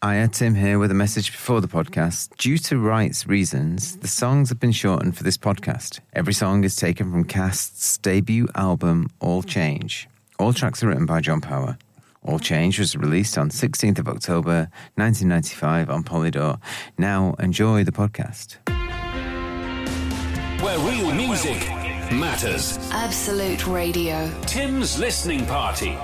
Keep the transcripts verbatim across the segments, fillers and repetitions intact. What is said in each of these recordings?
Hiya, Tim here with a message before the podcast. Due to rights reasons, the songs have been shortened for this podcast. Every song is taken from Cast's debut album, All Change. All tracks are written by John Power. All Change was released on sixteenth of October nineteen ninety-five on Polydor. Now enjoy the podcast. Where real music matters. Absolute Radio. Tim's Listening Party.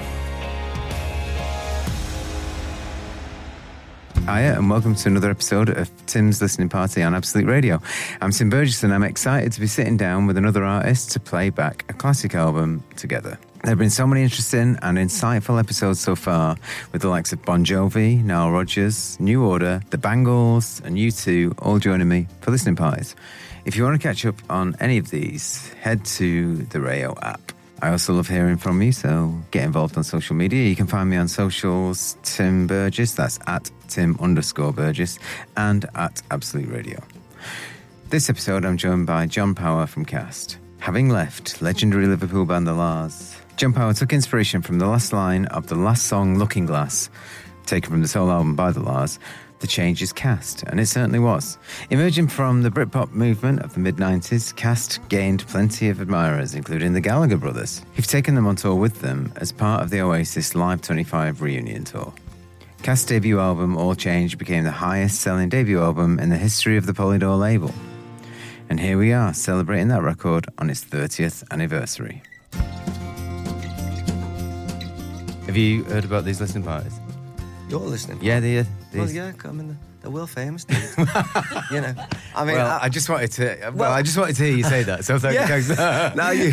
Hiya and welcome to another episode of Tim's Listening Party on Absolute Radio. I'm Tim Burgess and I'm excited to be sitting down with another artist to play back a classic album together. There have been so many interesting and insightful episodes so far with the likes of Bon Jovi, Nile Rodgers, New Order, The Bangles and U two all joining me for listening parties. If you want to catch up on any of these, head to the Rayo app. I also love hearing from you, so get involved on social media. You can find me on socials, Tim Burgess, that's at Tim underscore Burgess, and at Absolute Radio. This episode I'm joined by John Power from Cast. Having left legendary Liverpool band The La's, John Power took inspiration from the last line of the last song, Looking Glass, taken from the solo album by The La's. The change is Cast, and it certainly was. Emerging from the Britpop movement of the mid-nineties, Cast gained plenty of admirers, including the Gallagher brothers, who've taken them on tour with them as part of the Oasis Live twenty-five reunion tour. Cast's debut album, All Change, became the highest-selling debut album in the history of the Polydor label. And here we are, celebrating that record on its thirtieth anniversary. Have you heard about these listening parties? You're listening? Yeah, they are. Well, yeah, I mean, they're, they're world famous, dude. You know, I mean, well, I, I just wanted to. Well, well, I just wanted to hear you say that. So thank yeah. you. no, you.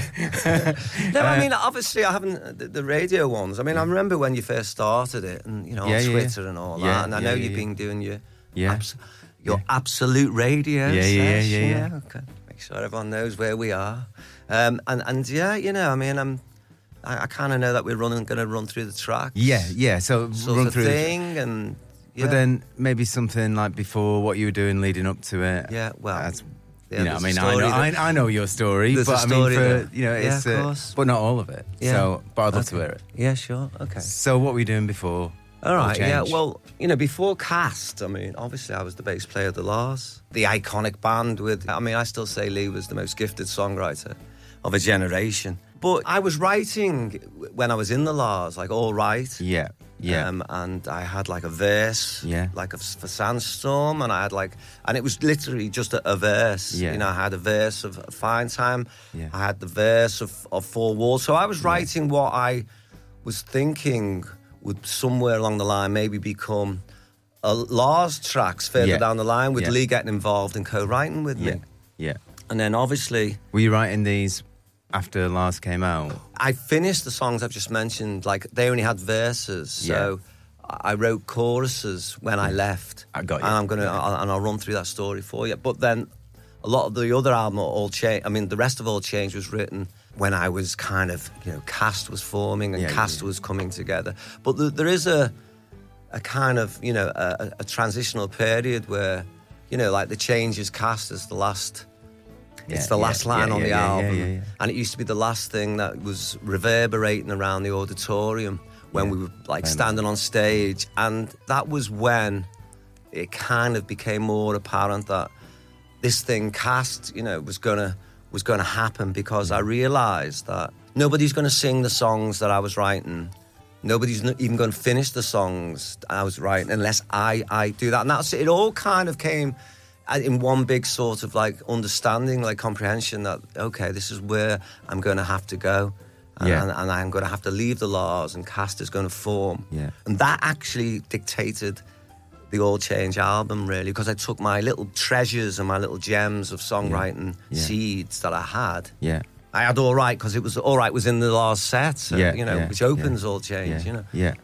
no, I mean, obviously, I haven't the, the radio ones. I mean, I remember when you first started it, and you know, yeah, on yeah, Twitter yeah. and all yeah, that. And I yeah, know yeah, you've yeah. been doing your, yeah, abs- your yeah. Absolute Radio. Yeah, yeah, session. yeah, yeah, yeah. Okay, make sure everyone knows where we are. Um, and and yeah, you know, I mean, I'm. I, I kind of know that we're running, going to run through the tracks. Yeah, yeah. So sort run of through thing, the, and yeah. But then maybe something like before what you were doing leading up to it. Yeah, well, That's, yeah, you know, I mean, I story know, that, I, I know your story, there's but a I mean, story for that, you know, yeah, it's of uh, course. but not all of it. Yeah. So, but I'd love okay. to hear it. Yeah, sure. Okay. So, what were you doing before? All right, All yeah, Change? well, you know, before Cast, I mean, obviously I was the bass player of The La's, the iconic band with, I mean, I still say Lee was the most gifted songwriter of a generation. But I was writing when I was in The La's, like, all right. Yeah, yeah. Um, and I had, like, a verse, Yeah. like, a, for Sandstorm, and I had, like, and it was literally just a, a verse. Yeah. You know, I had a verse of Fine Time. Yeah. I had the verse of, of Four Walls. So I was writing yeah. what I was thinking would somewhere along the line maybe become a Lars tracks further Yeah. down the line with Yeah. Lee getting involved and co-writing with yeah, me. yeah. And then obviously Were you writing these after Lars came out? I finished the songs I've just mentioned, like they only had verses, so Yeah. I wrote choruses when I left. I got you. And I'm gonna I'll, and I'll run through that story for you. But then a lot of the other album, All Change, I mean the rest of All Change was written when I was kind of, you know, Cast was forming and Yeah, Cast yeah. was coming together. But the, there is a a kind of, you know, a, a transitional period where, you know, like the Change is Cast as the last, Yeah, it's the yeah, last line yeah, on yeah, the yeah, album. yeah, yeah, yeah. And it used to be the last thing that was reverberating around the auditorium when Yeah, we were like fair standing on stage. And that was when it kind of became more apparent that this thing, Cast, you know, was gonna was gonna happen, because I realised that nobody's gonna sing the songs that I was writing. Nobody's n- even going to finish the songs I was writing unless I, I do that. And that's it. All kind of came in one big sort of like understanding, like comprehension that, okay, this is where I'm going to have to go. And, Yeah. and, and I'm going to have to leave the La's, and Cast is going to form. Yeah. And that actually dictated the All Change album, really, because I took my little treasures and my little gems of songwriting Yeah. seeds that I had. Yeah. I had All Right, because it was All Right was in the last set, so, Yeah, you know, yeah, which opens yeah. All Change, Yeah. you know. Yeah.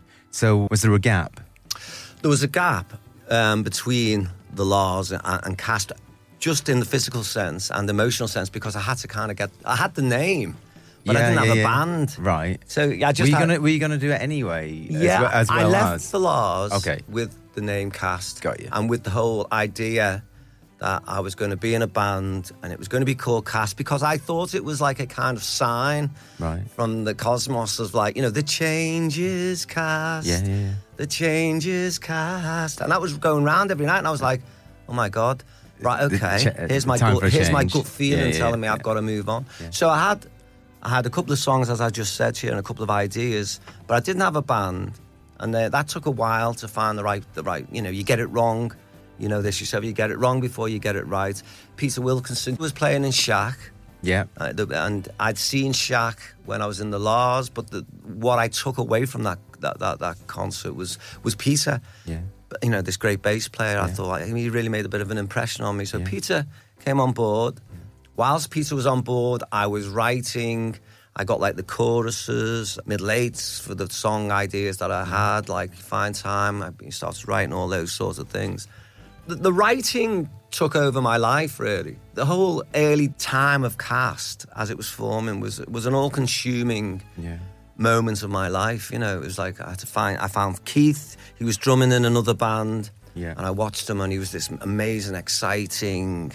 So was there a gap? There was a gap um, between the La's and, and Cast, just in the physical sense and emotional sense, because I had to kind of get, I had the name, but Yeah, I didn't yeah, have yeah. a band. Right. So I just were you had, gonna Were you gonna do it anyway? as yeah, well- as well I left as? the La's Okay. with the name Cast. Got you. And with the whole idea that I was going to be in a band and it was going to be called Cast, because I thought it was like a kind of sign right. from the cosmos of like, you know, the change is cast. Yeah, yeah, yeah. The change is cast. And that was going round every night and I was like, oh my God, right, okay. Ch- here's my time gut, here's my change. gut feeling Yeah, yeah, telling me yeah. I've got to move on. Yeah. So I had I had a couple of songs, as I just said to you, and a couple of ideas, but I didn't have a band. And uh, that took a while to find the right, the right, you know, you get it wrong. You know this yourself, you get it wrong before you get it right. Peter Wilkinson was playing in Shack. Yeah. Uh, the, and I'd seen Shack when I was in the Lars, but the, what I took away from that that, that, that concert was was Peter. Yeah. You know, this great bass player. I Yeah. thought he really made a bit of an impression on me. So Yeah. Peter came on board. Whilst Peter was on board, I was writing. I got like the choruses, middle eights for the song ideas that I had, like Fine Time. I started writing all those sorts of things. The, the writing took over my life, really. The whole early time of Cast, as it was forming, was was an all-consuming Yeah. moment of my life. You know, it was like I had to find. I found Keith. He was drumming in another band, Yeah. and I watched him, and he was this amazing, exciting,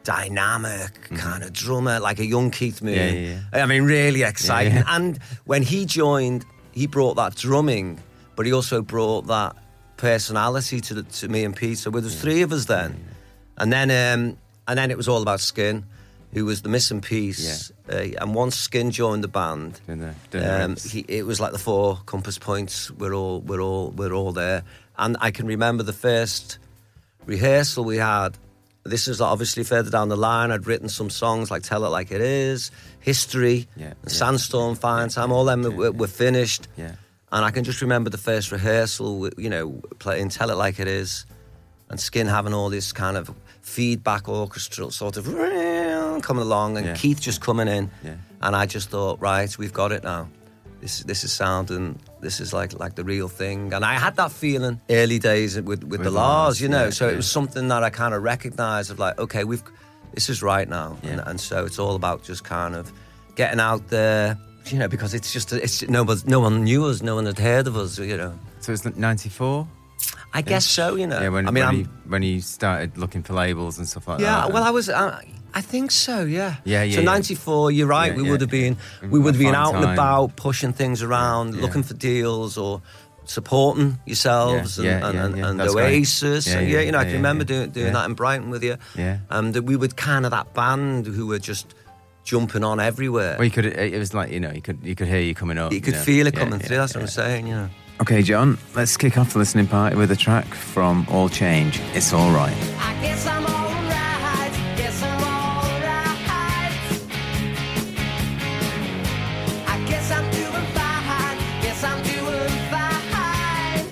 dynamic Mm-hmm. kind of drummer, like a young Keith Moon. Yeah, yeah, I mean, really exciting. Yeah, yeah. And when he joined, he brought that drumming, but he also brought that personality to the, to me and Pete. So there was three of us then, and then um, and then it was all about Skin, who was the missing piece. Uh, and once Skin joined the band, Doing the, doing the um, rips. he, it was like the four compass points. We're all we're all we're all there. And I can remember the first rehearsal we had. This is obviously further down the line. I'd written some songs like Tell It Like It Is, History, Yeah, yeah. Sandstorm, Fine Time. All them Yeah, were, yeah. were finished. Yeah. And I can just remember the first rehearsal, you know, playing Tell It Like It Is, and Skin having all this kind of feedback orchestral sort of coming along, and Yeah. Keith just coming in. Yeah. And I just thought, right, we've got it now. This this is sound, and this is like like the real thing. And I had that feeling early days with with, With the the Lars, Lars, you know. yeah, so yeah. it was something that I kind of recognised of like, okay, we've this is right now. Yeah. And, and so it's all about just kind of getting out there, you know, because it's just it's no one no one knew us, no one had heard of us, you know. So it's ninety-four? I guess so, you know. Yeah, when, I mean, when, I'm, you, when you started looking for labels and stuff like yeah. that. Well, I was. Uh, I think so, yeah. Yeah, yeah, So yeah. ninety-four, you're right. Yeah, we yeah. would have been, Mm, we would have been Fine out and Time. about, pushing things around, Yeah. looking for deals or supporting yourselves Yeah, yeah, and, yeah, and, yeah. and That's great. Oasis. Yeah, and yeah, yeah, you know, I yeah, can remember yeah. doing, doing Yeah. that in Brighton with you. Yeah. Um, that we would kind of that band who were just jumping on everywhere. Well, you could. It was like, you know, you could you could hear you coming up. you could know. feel it Yeah, coming yeah, through. That's yeah. what I'm saying. You know. Okay, John, let's kick off the listening party with a track from All Change. It's All Right. I guess I'm alright, guess I'm alright. I guess I'm doing fine, guess I'm doing fine.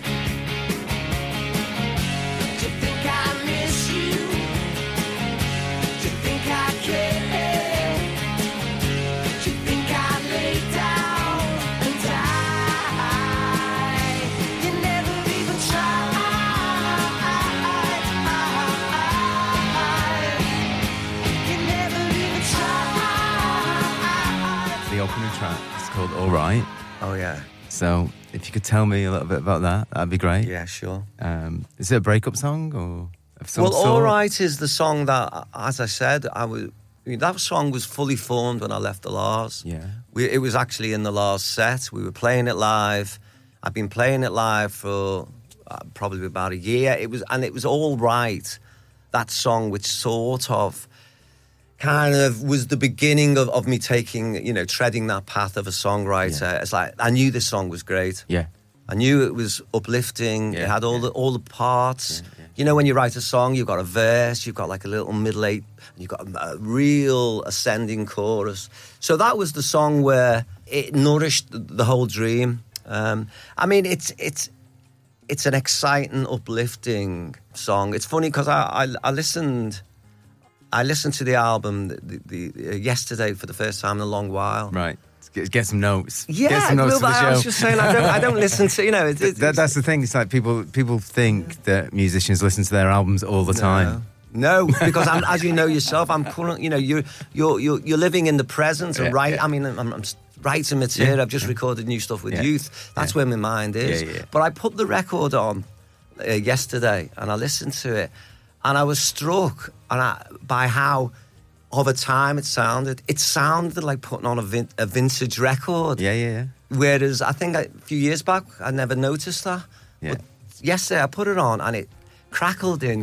Do you think I miss you? Do you think I care? Do you think I lay down and die? You never even tried. You never even tried. The opening track is called All Right. Oh yeah, So if you could tell me a little bit about that, that'd be great. yeah, sure. Um, is it a breakup song or of some Well, sort? All Right is the song that, as I said, I was. I mean, that song was fully formed when I left the Lars. Yeah. We, it was actually in the Lars set. We were playing it live. I've been playing it live for uh, probably about a year. It was, and it was All Right. That song, which sort of, kind of was the beginning of, of me taking, you know, treading that path of a songwriter. Yeah. It's like I knew this song was great. Yeah. I knew it was uplifting. Yeah, it had all yeah. the all the parts. Yeah, yeah. You know, when you write a song, you've got a verse, you've got like a little middle eight, and you've got a, a real ascending chorus. So that was the song where it nourished the, the whole dream. Um, I mean, it's it's it's an exciting, uplifting song. It's funny because I, I I listened. I listened to the album the, the, the, uh, yesterday for the first time in a long while. Right. Get, get some notes. Yeah, get some notes no, for the but show. I was just saying I don't I don't listen to, you know. It, it, that, that's the thing. It's like people people think that musicians listen to their albums all the time. No, because I'm, as you know yourself, I'm current. You know, you're you're you're, you're living in the present and Yeah, right. yeah. I mean, I'm, I'm writing material. Yeah, I've just yeah. recorded new stuff with Yeah, Youth. That's yeah. where my mind is. Yeah, yeah. But I put the record on uh, yesterday and I listened to it, And I was struck and I, by how, over time, it sounded. It sounded like putting on a, vin- a vintage record. Yeah, yeah, yeah. Whereas I think a few years back, I never noticed that. Yeah. But yesterday, I put it on and it crackled in.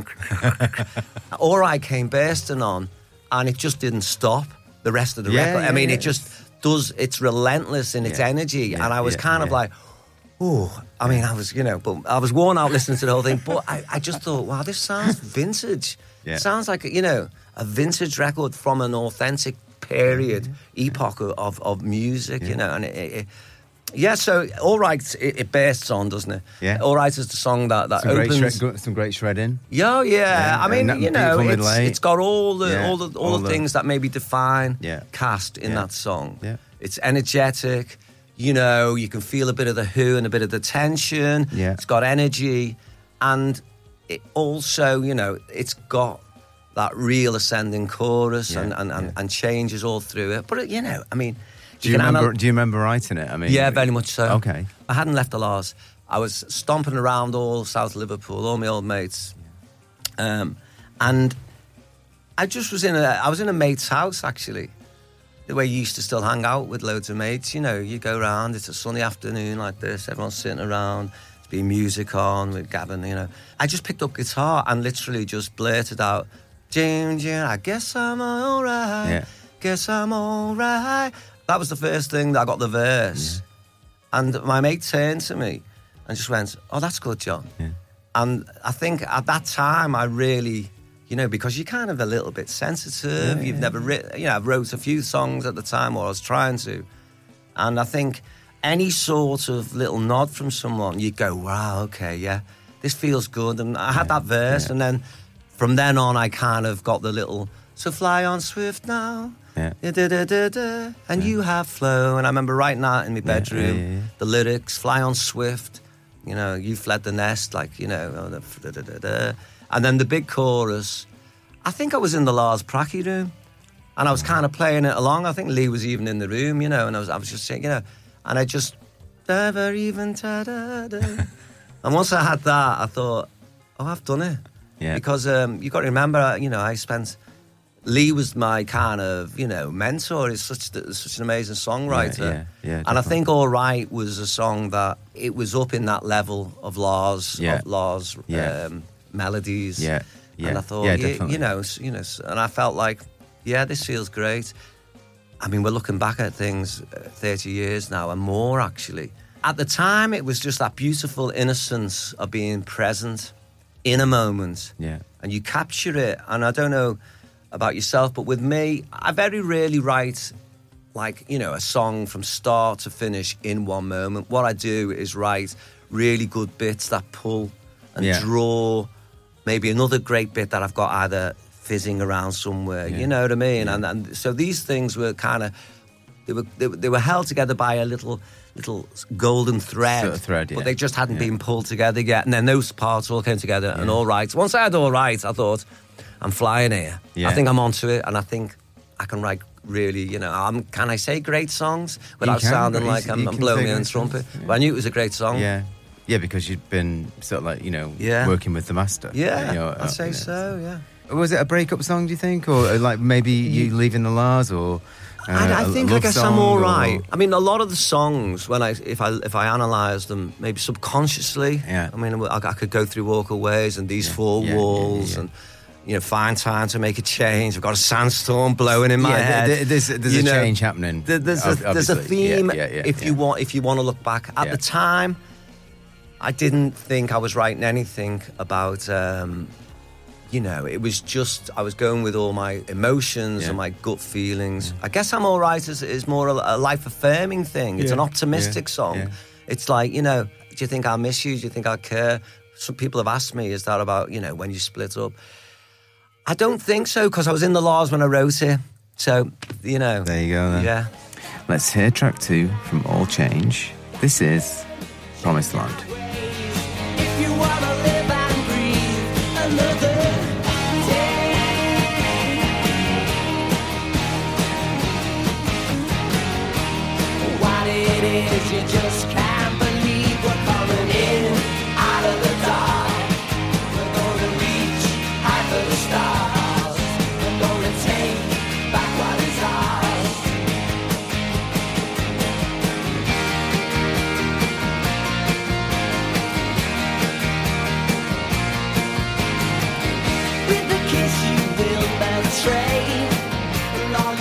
All Right came bursting on, and it just didn't stop the rest of the Yeah, record. yeah, I mean, yeah. it just does, it's relentless in its Yeah. energy. Yeah, And I was yeah, kind of yeah. like, oh, I mean, I was, you know, but I was worn out listening to the whole thing. But I, I just thought, wow, this sounds vintage. Yeah. It sounds like, you know, a vintage record from an authentic period, epoch of, of music, you know. And it, it, it, yeah, so All Right, it, it bursts on, doesn't it? Yeah. All Right is the song that, that Some great, opens. shred, some great shredding. Yeah, yeah. Yeah, I mean, and that you know, beautiful it's, middle eight. it's got all the Yeah, all the all, all the, the- things that maybe define Yeah. Cast in Yeah. that song. Yeah. It's energetic. You know, you can feel a bit of the Who and a bit of the tension. Yeah. It's got energy, and it also, you know, it's got that real ascending chorus Yeah, and and, and, yeah. and changes all through it. But you know, I mean, Do you, can remember, anal- do you remember writing it? I mean, yeah, very much so. Okay. I hadn't left the Lars. I was stomping around all South Liverpool, all my old mates, um, and I just was in a. I was in a mate's house actually, the way you used to still hang out with loads of mates. You know, you go round. It's a sunny afternoon like this. Everyone's sitting around. There's been music on with Gavin. You know, I just picked up guitar and literally just blurted out, "June, June, I guess I'm all right. Yeah. Guess I'm all right." That was the first thing that I got the verse. And my mate turned to me and just went, "Oh, that's good, John." Yeah. And I think at that time I really, you know, because you're kind of a little bit sensitive. Yeah, You've yeah. never written, you know, I wrote a few songs at the time, or I was trying to. And I think any sort of little nod from someone, you go, "Wow, okay, yeah, this feels good." And I had that verse, yeah. and then from then on I kind of got the little, "So fly on swift now." Yeah. Da, da, da, da, da, and you have flow. And I remember writing that in my bedroom. yeah, yeah. The lyrics, "Fly on swift," you know, "You fled the nest," like, you know, oh, the da, da, da, da. And then the big chorus. I think I was in the Lars Pracky room, and I was kind of playing it along. I think Lee was even in the room, you know, and I was, I was just saying, you know, and I just, never even ta da da. And once I had that, I thought, oh, I've done it. Yeah. Because um, you got to remember, you know, I spent. Lee was my kind of, you know, mentor. He's such such an amazing songwriter. Yeah, yeah, yeah, and I definitely. think All Right was a song that it was up in that level of Lars, Yeah. of Lars Yeah. um, melodies. Yeah, yeah. And I thought, Yeah, you, definitely. you know, s- you know, s- and I felt like, yeah, this feels great. I mean, we're looking back at things uh, thirty years now and more, actually. At the time, it was just that beautiful innocence of being present in a moment. Yeah. And you capture it. And I don't know about yourself, but with me, I very rarely write, like, you know, a song from start to finish in one moment. What I do is write really good bits that pull and Yeah. draw maybe another great bit that I've got either fizzing around somewhere, Yeah. you know what I mean? Yeah. And, and so these things were kind of, they were, they, were- they were held together by a little little golden thread, Sort of thread, yeah. but they just hadn't Yeah. been pulled together yet. And then those parts all came together and All Right. Once I had All Right, I thought, I'm flying here. Yeah. I think I'm onto it, and I think I can write really, you know, um, can I say great songs without can, sounding but you like s- I'm, you I'm can blowing say my own great songs, trumpet? yeah. But I knew it was a great song. Yeah. Yeah, because you'd been sort of like, you know, Yeah. working with the master. Yeah, You know, I'd say you know, so, yeah. Was it a breakup song, do you think? Or uh, like maybe you leaving the Lars or uh, I, I a think I love guess song I'm all or- right. I mean, a lot of the songs, when I if I if I analyse them, maybe subconsciously. Yeah. I mean, I, I could go through Walk Aways and These Yeah, Four yeah, yeah, Walls yeah. and, you know, Find Time to Make a Change. I've got a sandstorm blowing in my Yeah, head. there- there's, there's You a know, change happening. There- There's a, ob- there's a obviously. Yeah, theme. yeah, yeah, if yeah. you want, if you want to look back at Yeah. the time, I didn't think I was writing anything about. Um, you know, it was just I was going with all my emotions Yeah. and my gut feelings. I guess I'm All Right is, is more a, a life affirming thing. It's Yeah. an optimistic Yeah. song. Yeah. It's like, you know, do you think I'll miss you? Do you think I'll care? Some people have asked me, is that about, you know, when you split up? I don't think so, because I was in the Lars when I wrote it. So, you know. There you go then. Yeah. Let's hear track two from All Change. This is Promised Land. If you wanna live and breathe another day, what it is you just can't believe. We're coming in out of the dark. We're gonna reach high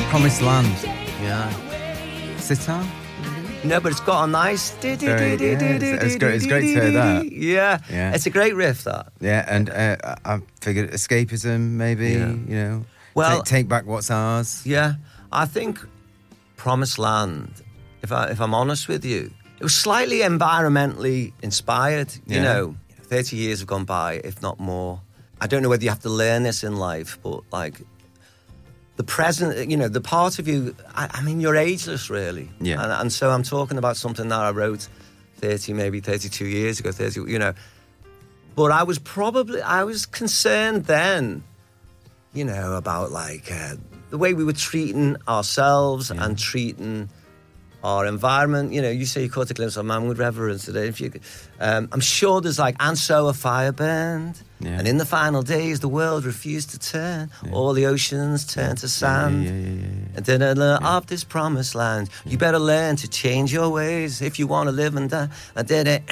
Promised Land. Yeah. Sitar? No, but it's got a nice... Very, yeah, it's, it's, great, it's great to hear that. Yeah. Yeah. It's a great riff, that. Yeah, and uh, I figured escapism, maybe, Yeah. you know. Well- take, take back what's ours. Yeah. I think Promised Land, if, I, if I'm honest with you, it was slightly environmentally inspired. You Yeah. know, thirty years have gone by, if not more. I don't know whether you have to learn this in life, but, like... The present, you know, the part of you, I, I mean, you're ageless, really. Yeah. And, and so I'm talking about something that I wrote thirty, maybe thirty-two years ago, thirty, you know. But I was probably, I was concerned then, you know, about, like, uh, the way we were treating ourselves Yeah. and treating our environment. You know, you say you caught a glimpse of man with reverence today. If you, um, I'm sure there's, like, and so a fire burned. Yeah. And in the final days, the world refused to turn. All the oceans turned to sand. Yeah, yeah, yeah, yeah, yeah. And then I learn of this promised land. You better learn to change your ways if you want to live and die. I did it.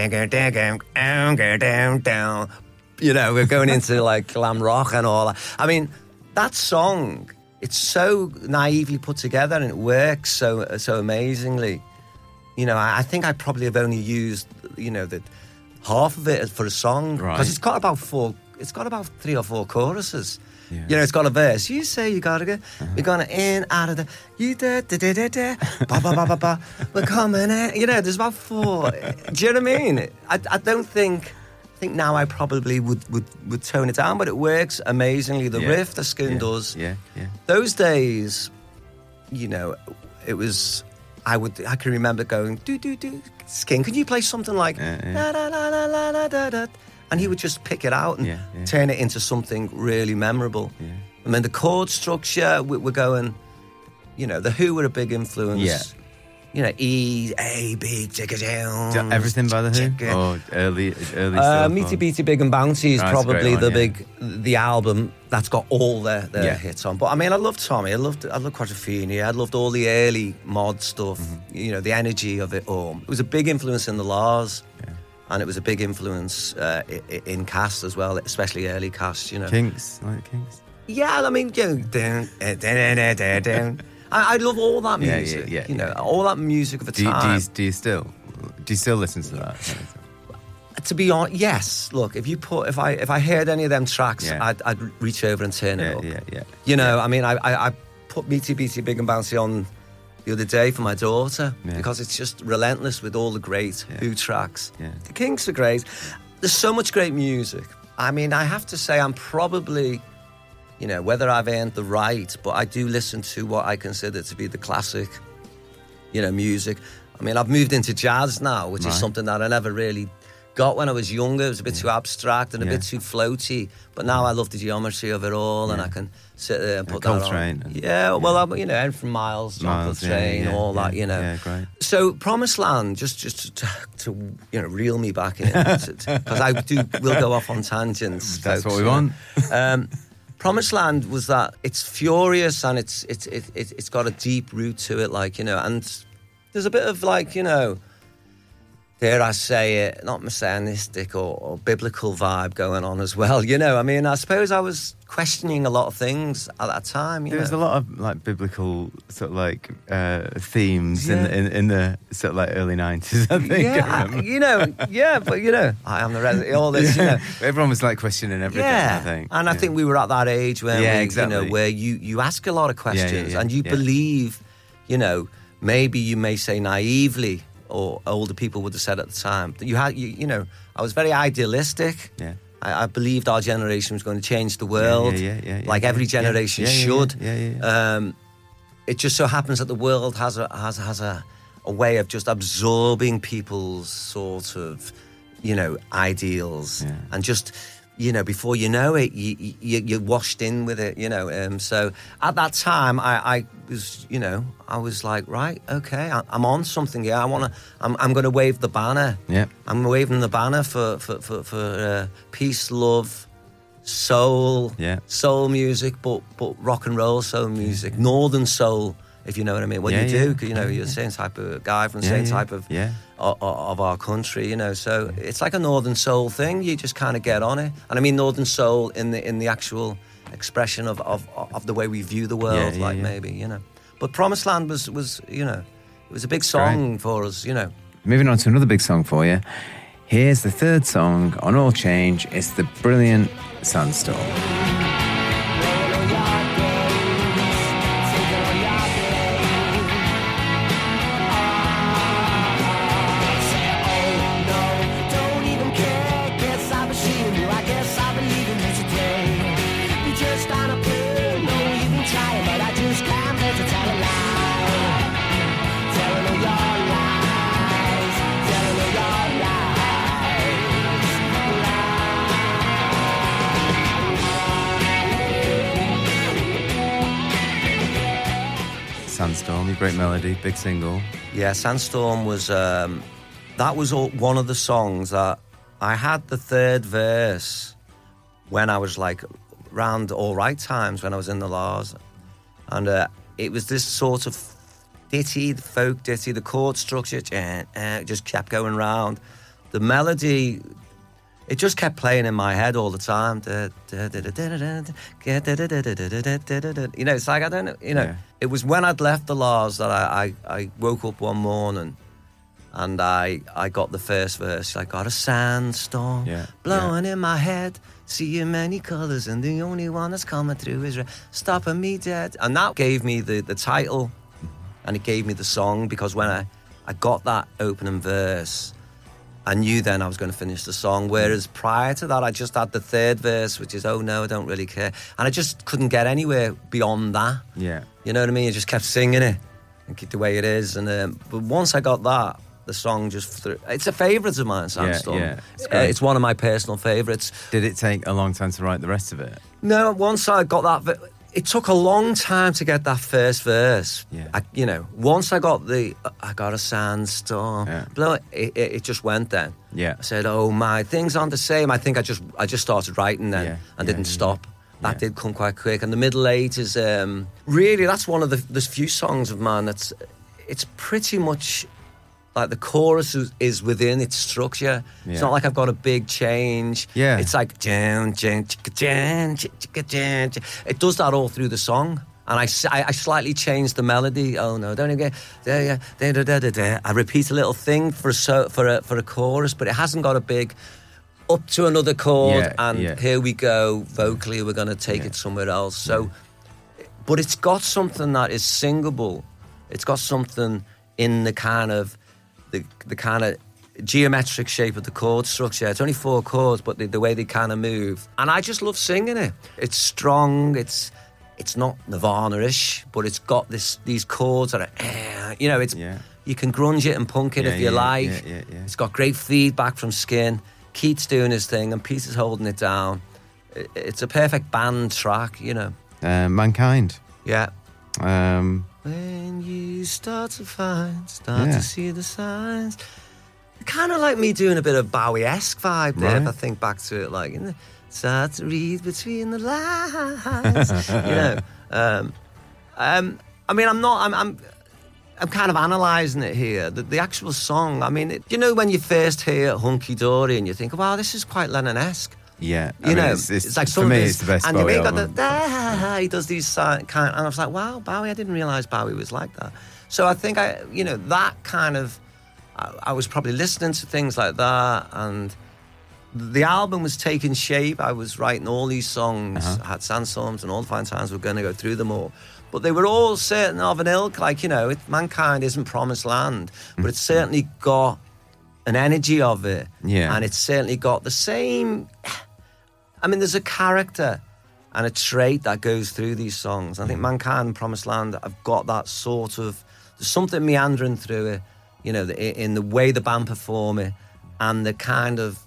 Down, down. You know, we're going into like glam rock and all that. I mean, that song, it's so naively put together and it works so so amazingly. You know, I, I think I probably have only used, you know, the half of it for a song because Right. it's got about four. It's got about three or four choruses. Yeah. You know, it's got a verse. You say you gotta go. Uh-huh. You're gonna in out of the. You da da da da da. Ba ba ba ba ba. We're coming in. You know, there's about four. Do you know what I mean? I, I don't think. I think now I probably would, would, would tone it down, but it works amazingly. The Yeah. riff the Skin yeah. does. Yeah, yeah. Those days, you know, it was. I would. I can remember going do do do. Skin, could you play something like Yeah, yeah. la, la, la, la, la, da, da, and he would just pick it out and Yeah, yeah. turn it into something really memorable. Yeah. I mean, the chord structure, we- we're going, you know, The Who were a big influence. Yeah. You know, E, A, B, chicka down. Do- Everything by the Who? Chicka. Or early, early Uh, stuff, Meaty or- Beaty Big and Bouncy is That's a great probably one, the yeah. big, the album that's got all their, their Yeah. hits on. But I mean, I loved Tommy, I loved, I loved Quadrophenia, I loved all the early mod stuff, Mm-hmm. you know, the energy of it all. It was a big influence in the Laws, Yeah. and it was a big influence uh, i- i- in cast as well, especially early cast, you know. Kinks, like Kinks. Yeah, I mean, you know, down, eh, down, down, down, down. I, I love all that Yeah, yeah, music, yeah, you know, yeah. all that music of the Do you, do, time. you, do you still do you still listen to that? To be honest, yes. Look, if you put, if I, if I heard any of them tracks, Yeah. I'd, I'd reach over and turn it Yeah, up. yeah, yeah. You know, I mean, I, I, I put Meaty Beaty Big and Bouncy on the other day for my daughter Yeah. because it's just relentless with all the great Yeah. Who tracks. Yeah. The Kinks are great. There's so much great music. I mean, I have to say, I'm probably, you know, whether I've earned the right, but I do listen to what I consider to be the classic, you know, music. I mean, I've moved into jazz now, which Right. is something that I never really got when I was younger. It was a bit too abstract and a Yeah. bit too floaty. But now I love the geometry of it all, and Yeah. I can sit there and put And that Coltrane on. and- Yeah, well, I'm, you know, and from Miles, John Miles, yeah, Coltrane, yeah, all that, yeah, you know. yeah, great. So, Promised Land, just just to, to you know, reel me back in, because I do will go off on tangents. That's folks, what we you know. want. Um, Promised Land was that it's furious and it's it's it, it, it's got a deep root to it, like, you know, and there's a bit of, like, you know, dare I say it, not messianistic or, or biblical vibe going on as well, you know. I mean, I suppose I was questioning a lot of things at that time, you There was a know. lot of like biblical sort of like uh, themes in, Yeah. the, in in the sort of like early nineties. I think. I Yeah, remember. you know, yeah, but, you know, I am the res- all this, you know. Everyone was like questioning everything. Yeah, I think. and I Yeah. think we were at that age where Yeah, we, exactly. you know, where you, you ask a lot of questions yeah, and you yeah. believe, you know, maybe you may say naively, or older people would have said at the time, that you had, you, you know, I was very idealistic. Yeah. I, I believed our generation was going to change the world, yeah, yeah, yeah, like yeah, every yeah, generation yeah, yeah, should. yeah, yeah, yeah. Um, it just so happens that the world has a has has a, a way of just absorbing people's sort of, you know, ideals, Yeah. and just, you know, before you know it, you, you, you're washed in with it, you know. Um, so at that time, I, I was, you know, I was like, right, okay, I, I'm on something here. I want to, I'm, I'm going to wave the banner. Yeah. I'm waving the banner for for for, for uh, peace, love, soul, Yeah. soul music, but but rock and roll soul music, northern soul, if you know what I mean. What Yeah, you yeah. do, 'cause, you know, Yeah, you're the same type of guy from the Yeah, same yeah. type of Yeah. of, of our country, you know. So it's like a northern soul thing. You just kind of get on it, and I mean northern soul in the in the actual expression of, of, of the way we view the world, Yeah, yeah, like yeah. maybe, you know. But Promised Land was, was you know, it was a big song Great. for us, you know. Moving on to another big song for you. Here's the third song on All Change. It's the brilliant Sandstorm. Don't even care, guess I believe you. I guess I believe in you today. You just on a plane, no even trying, but I just can't let you tell a lie. Telling all your lies, telling all your Sandstorm, a great melody, big single. Yeah, Sandstorm was, um, that was all, one of the songs that I had the third verse when I was like round All Right Times when I was in the Laws. And uh, it was this sort of ditty, the folk ditty, the chord structure eh, eh, just kept going round. The melody, it just kept playing in my head all the time. You know, it's like, I don't know, you know. Yeah. It was when I'd left the Laws that I, I, I woke up one morning and I I got the first verse. I got a sandstorm Yeah, blowing in my head, seeing many colours, and the only one that's coming through is red, stopping me dead. And that gave me the, the title, and it gave me the song, because when I, I got that opening verse, I knew then I was going to finish the song. Whereas prior to that, I just had the third verse, which is, oh no, I don't really care. And I just couldn't get anywhere beyond that. Yeah. You know what I mean? I just kept singing it and keep the way it is. And um, but once I got that, the song just threw. It's a favourite of mine, Sandstorm. yeah, it's Uh, great. it's one of my personal favourites. Did it take a long time to write the rest of it? No, once I got that, ver- it took a long time to get that first verse. Yeah. I, you know, once I got the, I got a sandstorm, Yeah. blow it, it, it just went then. Yeah. I said, oh my, things aren't the same. I think I just, I just started writing then Yeah, and yeah, didn't yeah, stop. That yeah. did come quite quick. And the middle eight is um, really, that's one of the there's few songs of mine that's, it's pretty much like the chorus is, is within its structure. Yeah. It's not like I've got a big change. Yeah. It's like, jan, jan, chicka, jan, chicka, jan, jan. It does that all through the song. And I, s- I- I slightly changed the melody. Oh no, don't even get, da, da, da, da, da. I repeat a little thing for a, so, for a, for a chorus, but it hasn't got a big up to another chord, Yeah, and yeah. here we go, vocally we're going to take Yeah. it somewhere else. So, but it's got something that is singable. It's got something in the kind of the the kind of geometric shape of the chord structure. It's only four chords, but the, the way they kind of move, and I just love singing it. It's strong. It's it's not Nirvana-ish, but it's got this these chords that are, eh, you know, it's Yeah. you can grunge it and punk it Yeah, if you yeah, like. yeah, yeah, yeah. It's got great feedback from Skin. Keith's doing his thing, and Peter's holding it down. It- It's a perfect band track, you know. Uh, Mankind. Yeah. Um, When you start to find, start Yeah. to see the signs. Kind of like me doing a bit of Bowie-esque vibe there, Right. if I think back to it. Like, you know, start to read between the lines. you know. Um, um, I mean, I'm not, I'm, I'm, I'm kind of analysing it here. The, the actual song, I mean, it, you know when you first hear Hunky Dory and you think, wow, this is quite Lennon-esque. yeah. I You mean, know, it's, it's, like for some of me, his- it's the best and Bowie you got the album. da, he does these si- kind, and I was like, wow, Bowie. I didn't realise Bowie was like that. So I think I, you know, that kind of, I, I was probably listening to things like that, and the album was taking shape. I was writing all these songs, Uh-huh. I had Sandstorms and All the Fine Times. We're going to go through them all, but they were all certain of an ilk. Like, you know, it, Mankind isn't Promised Land, but it's certainly got an energy of it, Yeah. and it's certainly got the same. I mean, there's a character and a trait that goes through these songs. I think Mankind and Promised Land have got that sort of, there's something meandering through it, you know, the, in the way the band perform it and the kind of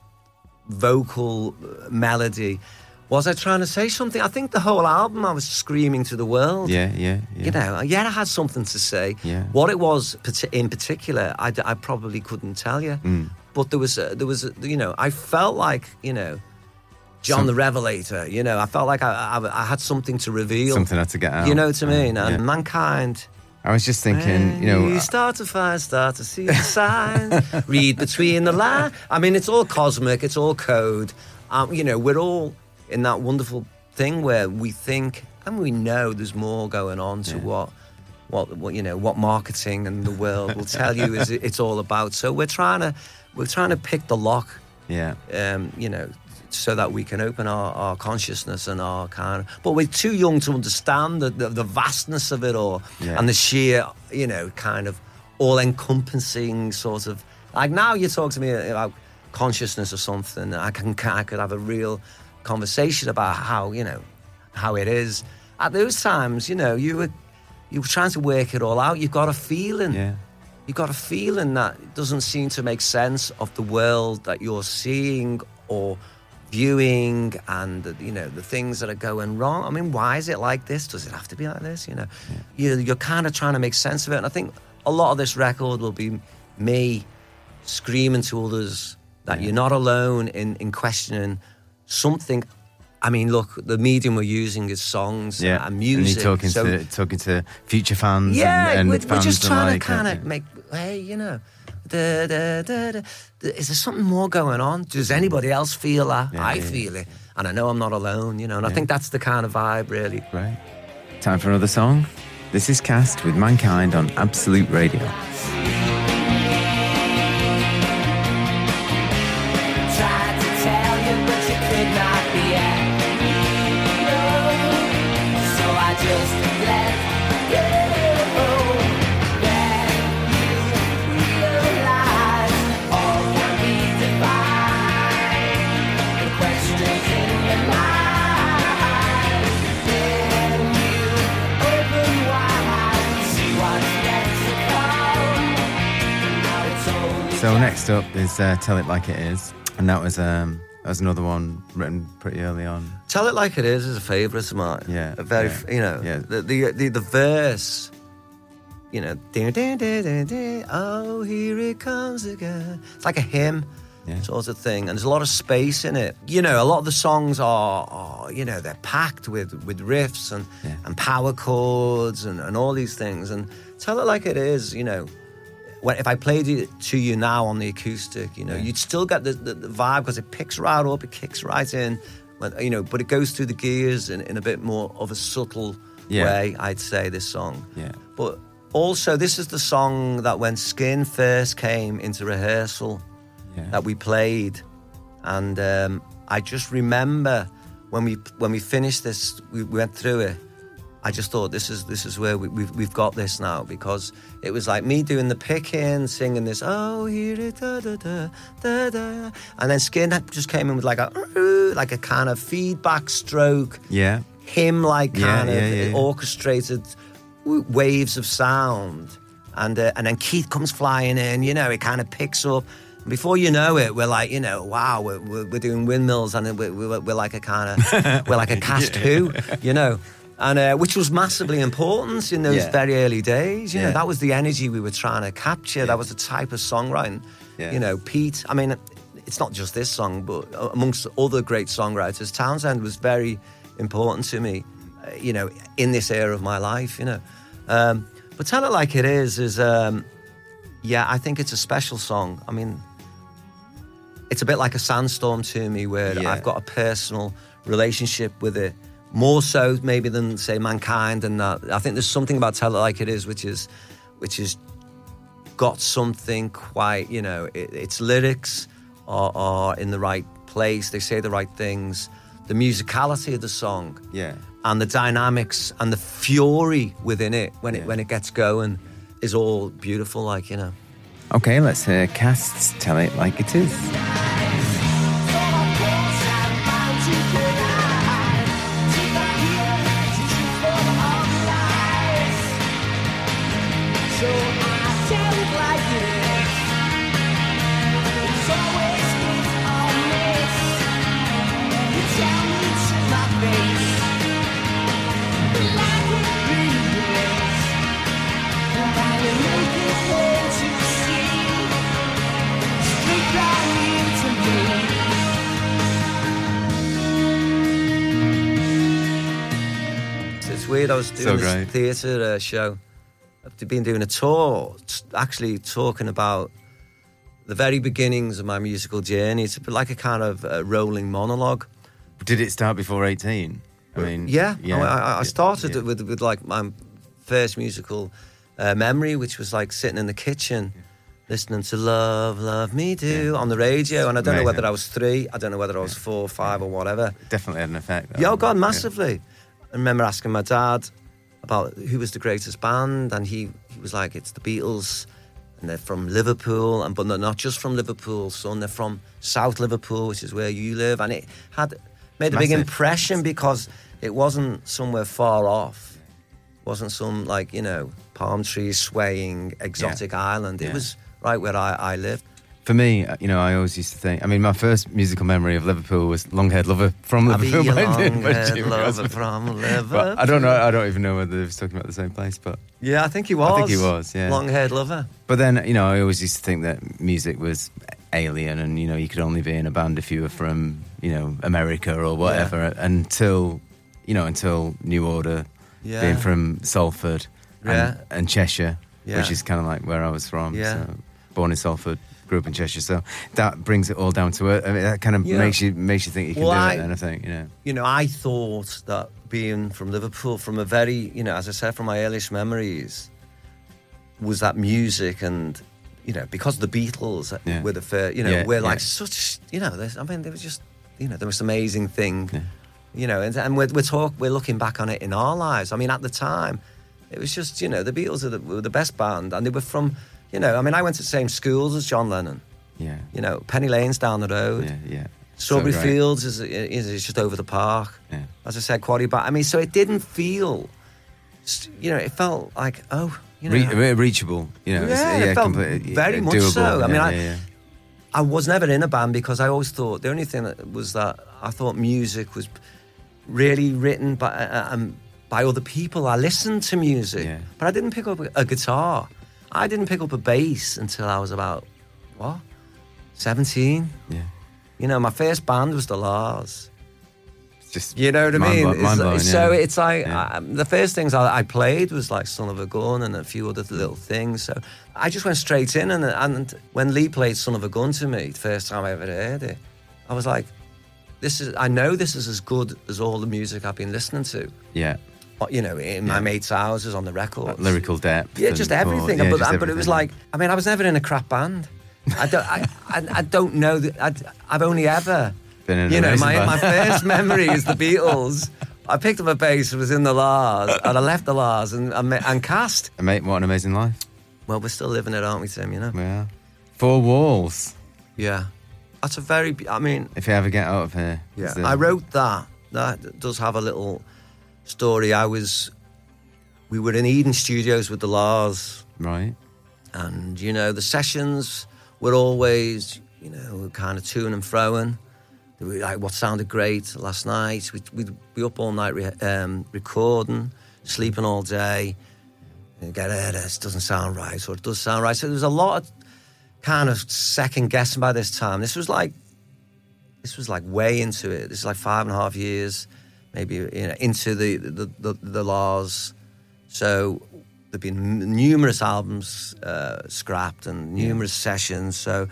vocal melody. Was I trying to say something? I think the whole album I was screaming to the world. Yeah, yeah, yeah. You know, yeah, I had something to say. Yeah. What it was parti- in particular, I, d- I probably couldn't tell you. Mm. But there was, a, there was, a, you know, I felt like, you know, John Some- the Revelator. You know, I felt like I, I, I had something to reveal. Something had to get out. You know what I mean? Uh, And yeah. Mankind. I was just thinking, you know, you start to find, start to see the signs, read between the lines. I mean, it's all cosmic, it's all code. Um, you know, we're all in that wonderful thing where we think and we know there's more going on to Yeah. what, what, what you know, what marketing and the world will tell you is it's all about. So we're trying to, we're trying to pick the lock, Yeah. um, you know, so that we can open our, our consciousness and our kind of... But we're too young to understand the, the, the vastness of it all Yeah. and the sheer, you know, kind of all-encompassing sort of... Like now you talk to me about consciousness or something, I, can, I could have a real conversation about how, you know, how it is. At those times, you know, you were, you were trying to work it all out. You've got a feeling. Yeah. You've got a feeling that it doesn't seem to make sense of the world that you're seeing or viewing and, the, you know, the things that are going wrong. I mean, why is it like this? Does it have to be like this? You know, yeah. you're, you're kind of trying to make sense of it. And I think a lot of this record will be me screaming to others that yeah. you're not alone in, in questioning something. I mean, look, the medium we're using is songs yeah. and music. And you're talking, so, to, talking to future fans yeah, and, and we're, fans we're just trying alike, to kind of yeah. make, hey, you know, da, da, da, da. Is there something more going on? Does anybody else feel that? Yeah, I yeah, feel yeah. it. And I know I'm not alone, you know, and yeah. I think that's the kind of vibe, really. Right. Time for another song. This is Cast with Mankind on Absolute Radio. Tried to tell you, but you could not react. No, so I just let go. Then you realize all can be defined. The questions in your mind. Then you open wide, see what's next to come. Now it's only So next up is uh, Tell It Like It Is. And that was um, that was another one written pretty early on. Tell It Like It Is is a favourite of mine. Yeah, A very, yeah, you know, yeah. the, the the the verse, you know, ding, ding, ding, ding, ding, oh, here it comes again. It's like a hymn Yeah. sort of thing. And there's a lot of space in it. You know, a lot of the songs are, are you know, they're packed with, with riffs and, Yeah. and power chords and, and all these things. And Tell It Like It Is, you know, when, if I played it to you now on the acoustic, you know, Yeah. you'd still get the, the, the vibe because it picks right up, it kicks right in, but, you know, but it goes through the gears in, in a bit more of a subtle Yeah. way, I'd say, this song. Yeah. But also, this is the song that when Skin first came into rehearsal, Yeah. that we played, and um, I just remember when we when we finished this, we went through it. I just thought this is this is where we, we've we've got this now, because it was like me doing the picking, singing this, oh, here it da da da da da, and then Skin just came in with like a like a kind of feedback stroke, Yeah. hymn like Yeah, kind yeah, of yeah, yeah. orchestrated w- waves of sound, and uh, and then Keith comes flying in, you know, it kind of picks up. Before you know it, we're like, you know, wow, we're, we're, we're doing windmills, and we're, we're, we're like a kind of, we're like a Cast Who, you know, and uh, which was massively important in those Yeah. very early days. You Yeah. know, that was the energy we were trying to capture. That was the type of songwriting. Yeah. You know, Pete. I mean, it's not just this song, but amongst other great songwriters, Townsend was very important to me. Uh, you know, in this era of my life. You know, um, but Tell It Like It Is is, um, yeah, I think it's a special song. I mean. It's a bit like a Sandstorm to me, where Yeah. I've got a personal relationship with it, more so maybe than, say, Mankind and that. I think there's something about Tell It Like It Is, which is, which is got something quite, you know, it, its lyrics are, are in the right place. They say the right things. The musicality of the song, Yeah. and the dynamics and the fury within it when Yeah. it when it gets going is all beautiful. Like, you know. Okay, let's hear Cast's Tell It Like It Is. It's weird. I was doing So this great. theatre uh, show. I've been doing a tour, t- actually talking about the very beginnings of my musical journey. It's a bit like a kind of uh, rolling monologue. Did it start before eighteen? I mean, yeah, yeah, I, I, I started yeah. with with like my first musical uh, memory, which was like sitting in the kitchen, listening to "Love, Love Me Do" Yeah. on the radio, and I don't Amazing. know whether I was three, I don't know whether I was four, five, or whatever. Definitely had an effect. though. Yeah, oh God, massively. I remember asking my dad about who was the greatest band, and he, he was like, "It's the Beatles, and they're from Liverpool, and but they're not just from Liverpool, son. They're from South Liverpool, which is where you live." And it had made a big Massive. impression because it wasn't somewhere far off. It wasn't some like you know palm trees swaying exotic island. It Yeah. was right where I, I lived. For me, you know, I always used to think. I mean, my first musical memory of Liverpool was "Long-Haired Lover" from I'll be Liverpool. your by Jim- by long-haired Jim lover Crossman. from Liverpool. But I don't know. I don't even know whether they was talking about the same place. But Yeah, I think he was. I think he was, yeah. Long-haired lover. but then, you know, I always used to think that music was alien, and you know, you could only be in a band if you were from, you know, America or whatever. Until, you know, until New Order, Yeah. being from Salford, and, Yeah. and Cheshire, Yeah. which is kind of like where I was from. Yeah. So, born in Salford. Grew up in Cheshire, so that brings it all down to earth. I mean, that kind of Yeah. makes you makes you think you can Well, do I- it. And I think, you know, You know, I thought that being from Liverpool, from a very, you know, as I said, from my earliest memories, was that music and, you know, because the Beatles Yeah. were the first, you know, Yeah, were like yeah. such, you know, there's- I mean, they were just, you know, the most amazing thing, Yeah. you know, and, and we're, we're talk, we're looking back on it in our lives. I mean, at the time, it was just, you know, the Beatles are the, were the best band, and they were from, you know, I mean, I went to the same schools as John Lennon. yeah, You know, Penny Lane's down the road. yeah, yeah. Strawberry So great. Fields is, is is just over the park. Yeah. As I said, Quarry Bar. I mean, so it didn't feel, you know, it felt like, oh, you know. Re- re- reachable, you know. Yeah, it's, it felt completely, very uh, much doable. so. I mean, yeah, I- yeah, yeah. I was never in a band because I always thought, the only thing that was that I thought music was really written by, uh, um, by other people. I listened to music, Yeah. but I didn't pick up a, a guitar. I didn't pick up a bass until I was about, what, seventeen? yeah. You know, my first band was the Lars. It's just You know what I mind mean? blow- It's- mind blowing, so yeah. it's like Yeah. I, the first things I, I played was like "Son of a Gun" and a few other little things. So I just went straight in, and and when Lee played "Son of a Gun" to me, the first time I ever heard it, I was like, "This is I know this is as good as all the music I've been listening to." yeah, You know, in my Yeah. mates' houses on the records, That lyrical depth. yeah, and just chord- everything. yeah, but just but it was everything. like, I mean, I was never in a crap band. I don't I, I, I don't know that I'd, I've only ever. Been in an You know, amazing my, band. my first memory is the Beatles. I picked up a bass, was in the Lars, and I left the Lars and, and, and cast. And mate, what an amazing life. Well, we're still living it, aren't we, Tim, you know? Yeah. Four walls. Yeah. That's a very, I mean, If you ever get out of here. yeah. It's the- I wrote that. That does have a little story. I was, we were in Eden Studios with the Lars, Right. and, you know, the sessions were always, you know, kind of to and froing. They were like what sounded great last night. We'd, we'd be up all night re- um, recording, sleeping all day. And get it, this doesn't sound right, or it does sound right. So there was a lot of kind of second guessing by this time. This was like, this was like way into it. This is like five and a half years, maybe, you know, into the the the, the Lars. So there've been numerous albums uh, scrapped and numerous sessions. So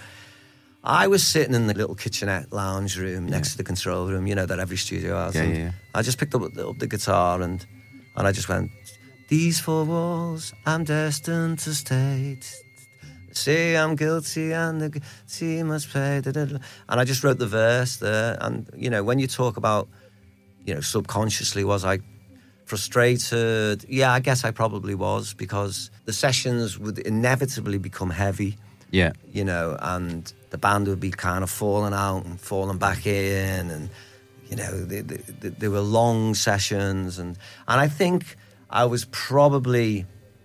I was sitting in the little kitchenette lounge room next Yeah. to the control room, you know, that every studio has. Yeah, and yeah, yeah. I just picked up, up the guitar and and I just went, "These four walls, I'm destined to stay. Say I'm guilty and the guilty must pay." Da, da, da. And I just wrote the verse there. And, you know, when you talk about, you know, subconsciously, was I frustrated? Yeah, I guess I probably was, because the sessions would inevitably become heavy, Yeah. you know, and the band would be kind of falling out and falling back in, and, you know, they, they, they, they were long sessions. And, and I think I was probably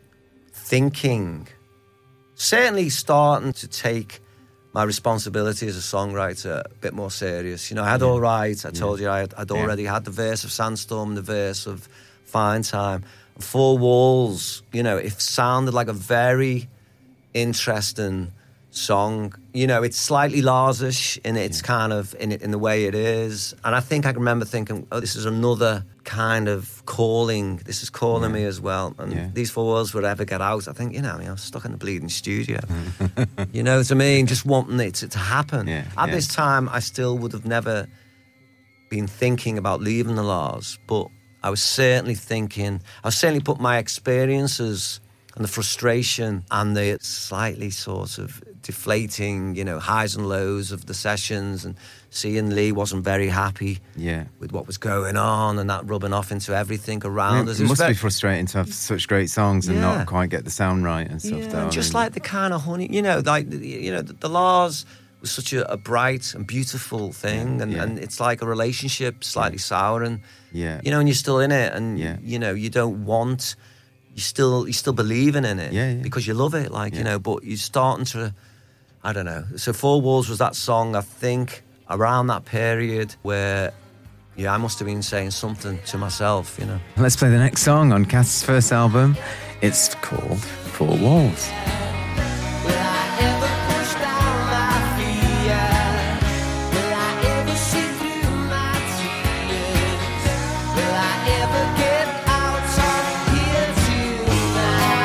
thinking, certainly starting to take my responsibility as a songwriter a bit more serious. You know, I had All Right. I told you I had, I'd Yeah. already had the verse of Sandstorm, the verse of Fine Time. Four Walls, you know, it sounded like a very interesting song. You know, it's slightly Larsish in its kind of, in, it, in the way it is. And I think I can remember thinking, oh, this is another kind of calling. This is calling me as well. And Yeah. these four walls would ever get out. I think, you know, I mean, I'm stuck in the bleeding studio. You know what I mean? Just wanting it to, to happen. Yeah, At yeah. this time, I still would have never been thinking about leaving the La's, but I was certainly thinking, I was certainly put my experiences and the frustration and the slightly sort of deflating, you know, highs and lows of the sessions, and seeing Lee wasn't very happy yeah. with what was going on, and that rubbing off into everything around it, us. It, It must very, be frustrating to have such great songs and Yeah. not quite get the sound right and stuff. yeah, though. and just I mean, like the kind of honey, you know, like, you know, the, the La's was such a, a bright and beautiful thing, and, yeah. and it's like a relationship slightly sour, and yeah. you know, and you're still in it, and Yeah. you know, you don't want, you still, you still believing in it, Yeah, yeah. because you love it, like Yeah. you know, but you're starting to, I don't know. So Four Walls was that song, I think, around that period where, yeah, I must have been saying something to myself, you know. Let's play the next song on Cass's first album. It's called Four Walls. Will I ever push down my fear? Will I ever see through my tears? Will I ever get out of here tonight?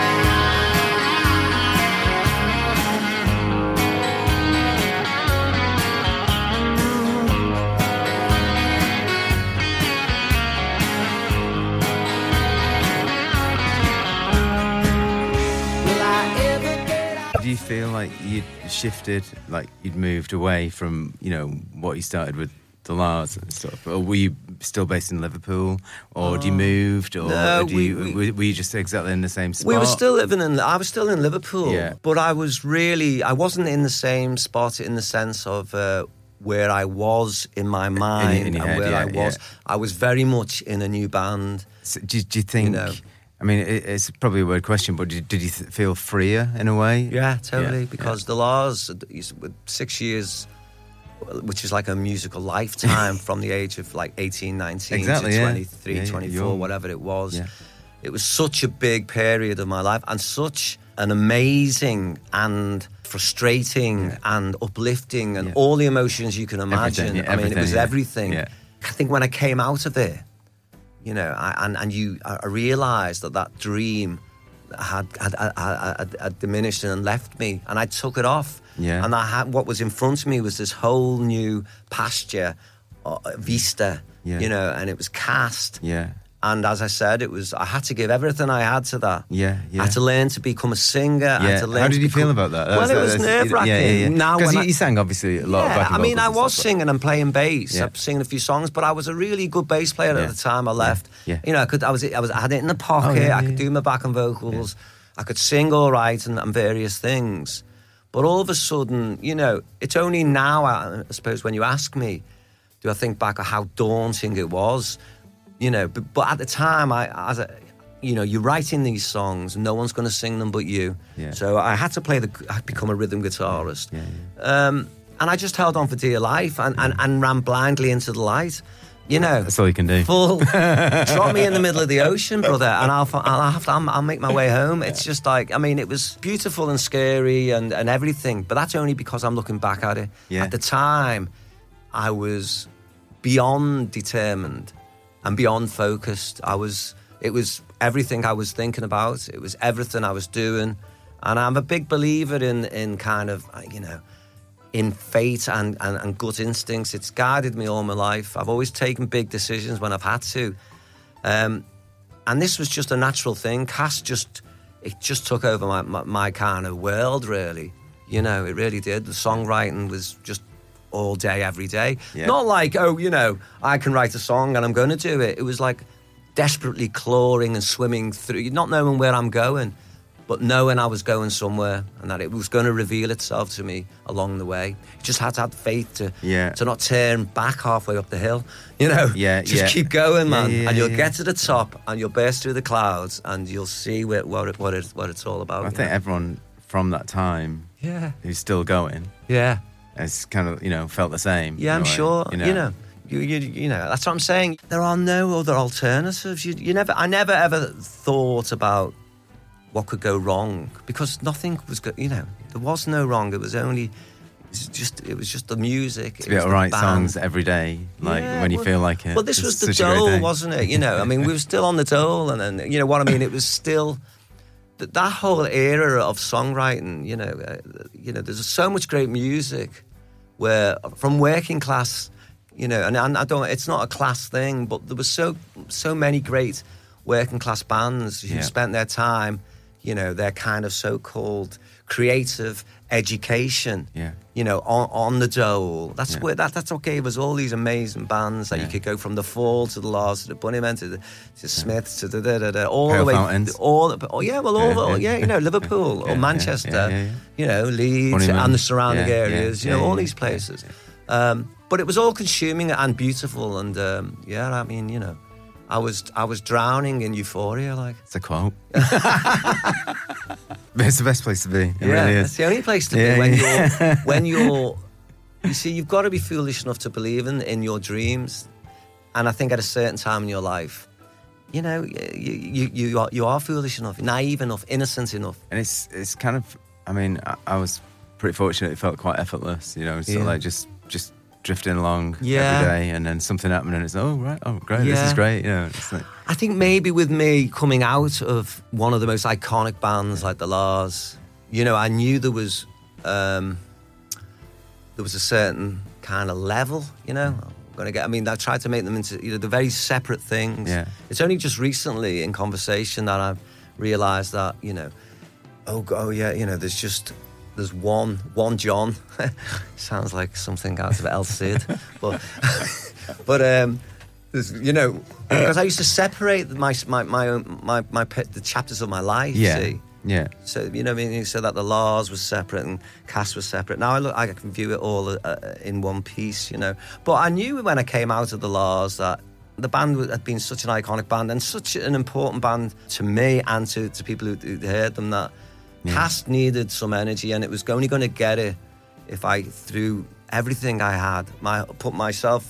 Will I ever get out? Do you feel like you'd shifted, like you'd moved away from, you know, what you started with the La's and stuff? Or were you still based in Liverpool? Or had you moved? Or No, do we- you, we- were, were you just exactly in the same spot? We were still living in, I was still in Liverpool, Yeah. but I was really, I wasn't in the same spot in the sense of uh, where I was in my mind in your and head, where yeah, I was. yeah. I was very much in a new band. So do, do you think, You know. I mean, it, it's probably a weird question, but did, did you th- feel freer in a way? Yeah, totally, Yeah, because the La's, with six years, which is like a musical lifetime from the age of like eighteen, nineteen Exactly, to yeah. twenty-three, Yeah, yeah, twenty-four, young. whatever it was. Yeah. It was such a big period of my life, and such an amazing and frustrating Yeah. and uplifting and Yeah. all the emotions you can imagine. Everything, yeah, I mean, it everything, was yeah. everything. Yeah. I think when I came out of it, you know, I, and and you, I realised that that dream had had, had, had had diminished and left me, and I took it off. Yeah. And I had, what was in front of me was this whole new pasture, uh, vista, Yeah. you know, and it was cast. Yeah. And as I said, it was, I had to give everything I had to that. Yeah, yeah. I had to learn to become a singer. I had Yeah. to learn How to did you become- feel about that? Well, That's- it was that's- nerve-wracking. Yeah, yeah, yeah. Now Because when you, I- you sang obviously a lot of Yeah, backing I mean, I vocals and was stuff, but- singing and playing bass. Yeah. I was singing a few songs, but I was a really good bass player Yeah. at the time I left. Yeah. You know, I could, I was, I was, I had it in the pocket. Oh, yeah, I yeah, could yeah. do my backing vocals. I could sing all right and, and various things. But all of a sudden, you know, it's only now, I, I suppose, when you ask me, do I think back on how daunting it was? You know, but, but at the time, I, as a, you know, you're writing these songs, no one's going to sing them but you. Yeah. So I had to play the, I had become a rhythm guitarist. Yeah, yeah. Um, and I just held on for dear life and, and, and ran blindly into the light. You know, That's all you can do. full drop me in the middle of the ocean, brother, and I'll I'll have to I'll, I'll make my way home. It's just like, I mean, it was beautiful and scary and, and everything, but that's only because I'm looking back at it. Yeah. At the time, I was beyond determined and beyond focused. I was. It was everything I was thinking about. It was everything I was doing, and I'm a big believer in in kind of, you know, in fate and, and, and gut instincts. It's guided me all my life. I've always taken big decisions when I've had to. Um, and this was just a natural thing. Cass just, it just took over my, my, my kind of world, really. You know, it really did. The songwriting was just all day, every day. Yeah. Not like, oh, you know, I can write a song and I'm going to do it. It was like desperately clawing and swimming through, not knowing where I'm going, but knowing I was going somewhere and that it was going to reveal itself to me along the way. You just had to have faith to Yeah. to not turn back halfway up the hill, you know. Yeah, just yeah. keep going, Yeah, man, yeah, and you'll yeah. get to the top, and you'll burst through the clouds, and you'll see where, what it, what it, what it's all about. I you think know? everyone from that time yeah, who's still going yeah, has kind of, you know, felt the same. yeah. I'm in a way, sure. You know. You, you, you know, that's what I'm saying. There are no other alternatives. You, you never, I never ever thought about what could go wrong because nothing was, go, you know, there was no wrong. It was only, it was just, it was just the music. To it be was able to the write band. songs every day, like Yeah, when you well- feel like it. Well, this It's was the such a great dole, thing. wasn't it? You know, I mean, we were still on the dole, and then, you know what I mean. It was still th- that whole era of songwriting. You know, uh, you know, there's so much great music where from working class, You know, and, and I don't. It's not a class thing, but there was so so many great working class bands who Yeah. spent their time, you know, their kind of so-called creative education, Yeah. you know, on, on the dole. That's Yeah. where that that's what gave us all these amazing bands that Yeah. you could go from the Fall to the Laws to the Bunnymen to the to Smiths to the da, da, da, all Pale the way. Fountains. All the, oh yeah, well all Yeah, the, yeah. yeah, you know, Liverpool Yeah, or yeah, Manchester, yeah, yeah, yeah. you know, Leeds Bunnymen. and the surrounding Yeah, areas, yeah, you know, yeah, all yeah, these places. yeah, Um, but it was all consuming and beautiful, and um, yeah, I mean, you know, I was I was drowning in euphoria, like. It's a quote. It's the best place to be. It Yeah, really it's is. the only place to Yeah, be when yeah. you're when you're. You see, you've got to be foolish enough to believe in in your dreams, and I think at a certain time in your life, you know, you you you are, you are foolish enough, naive enough, innocent enough. And it's it's kind of, I mean, I, I was pretty fortunate. It felt quite effortless, you know, sort Yeah. of like just just drifting along Yeah. every day, and then something happened, and it's oh right, oh great, this Yeah. is great, you know. It's like, I think maybe with me coming out of one of the most iconic bands like the Laws, you know, I knew there was um, there was a certain kind of level, you know. I'm gonna get. I mean, I tried to make them into, you know, they're very separate things. Yeah. It's only just recently in conversation that I've realised that, you know, oh, oh yeah, you know, there's just there's one one John. Sounds like something out of El Cid, but but um. There's, you know, because I used to separate my my my own, my, my the chapters of my life. yeah, See? yeah, So you know, what I mean, so that the Laws was separate and Cass was separate. Now I look, I can view it all uh, in one piece. You know, but I knew when I came out of the Laws that the band had been such an iconic band and such an important band to me and to, to people who, who heard them, that Yeah. Cass needed some energy, and it was only going to get it if I threw everything I had, my put myself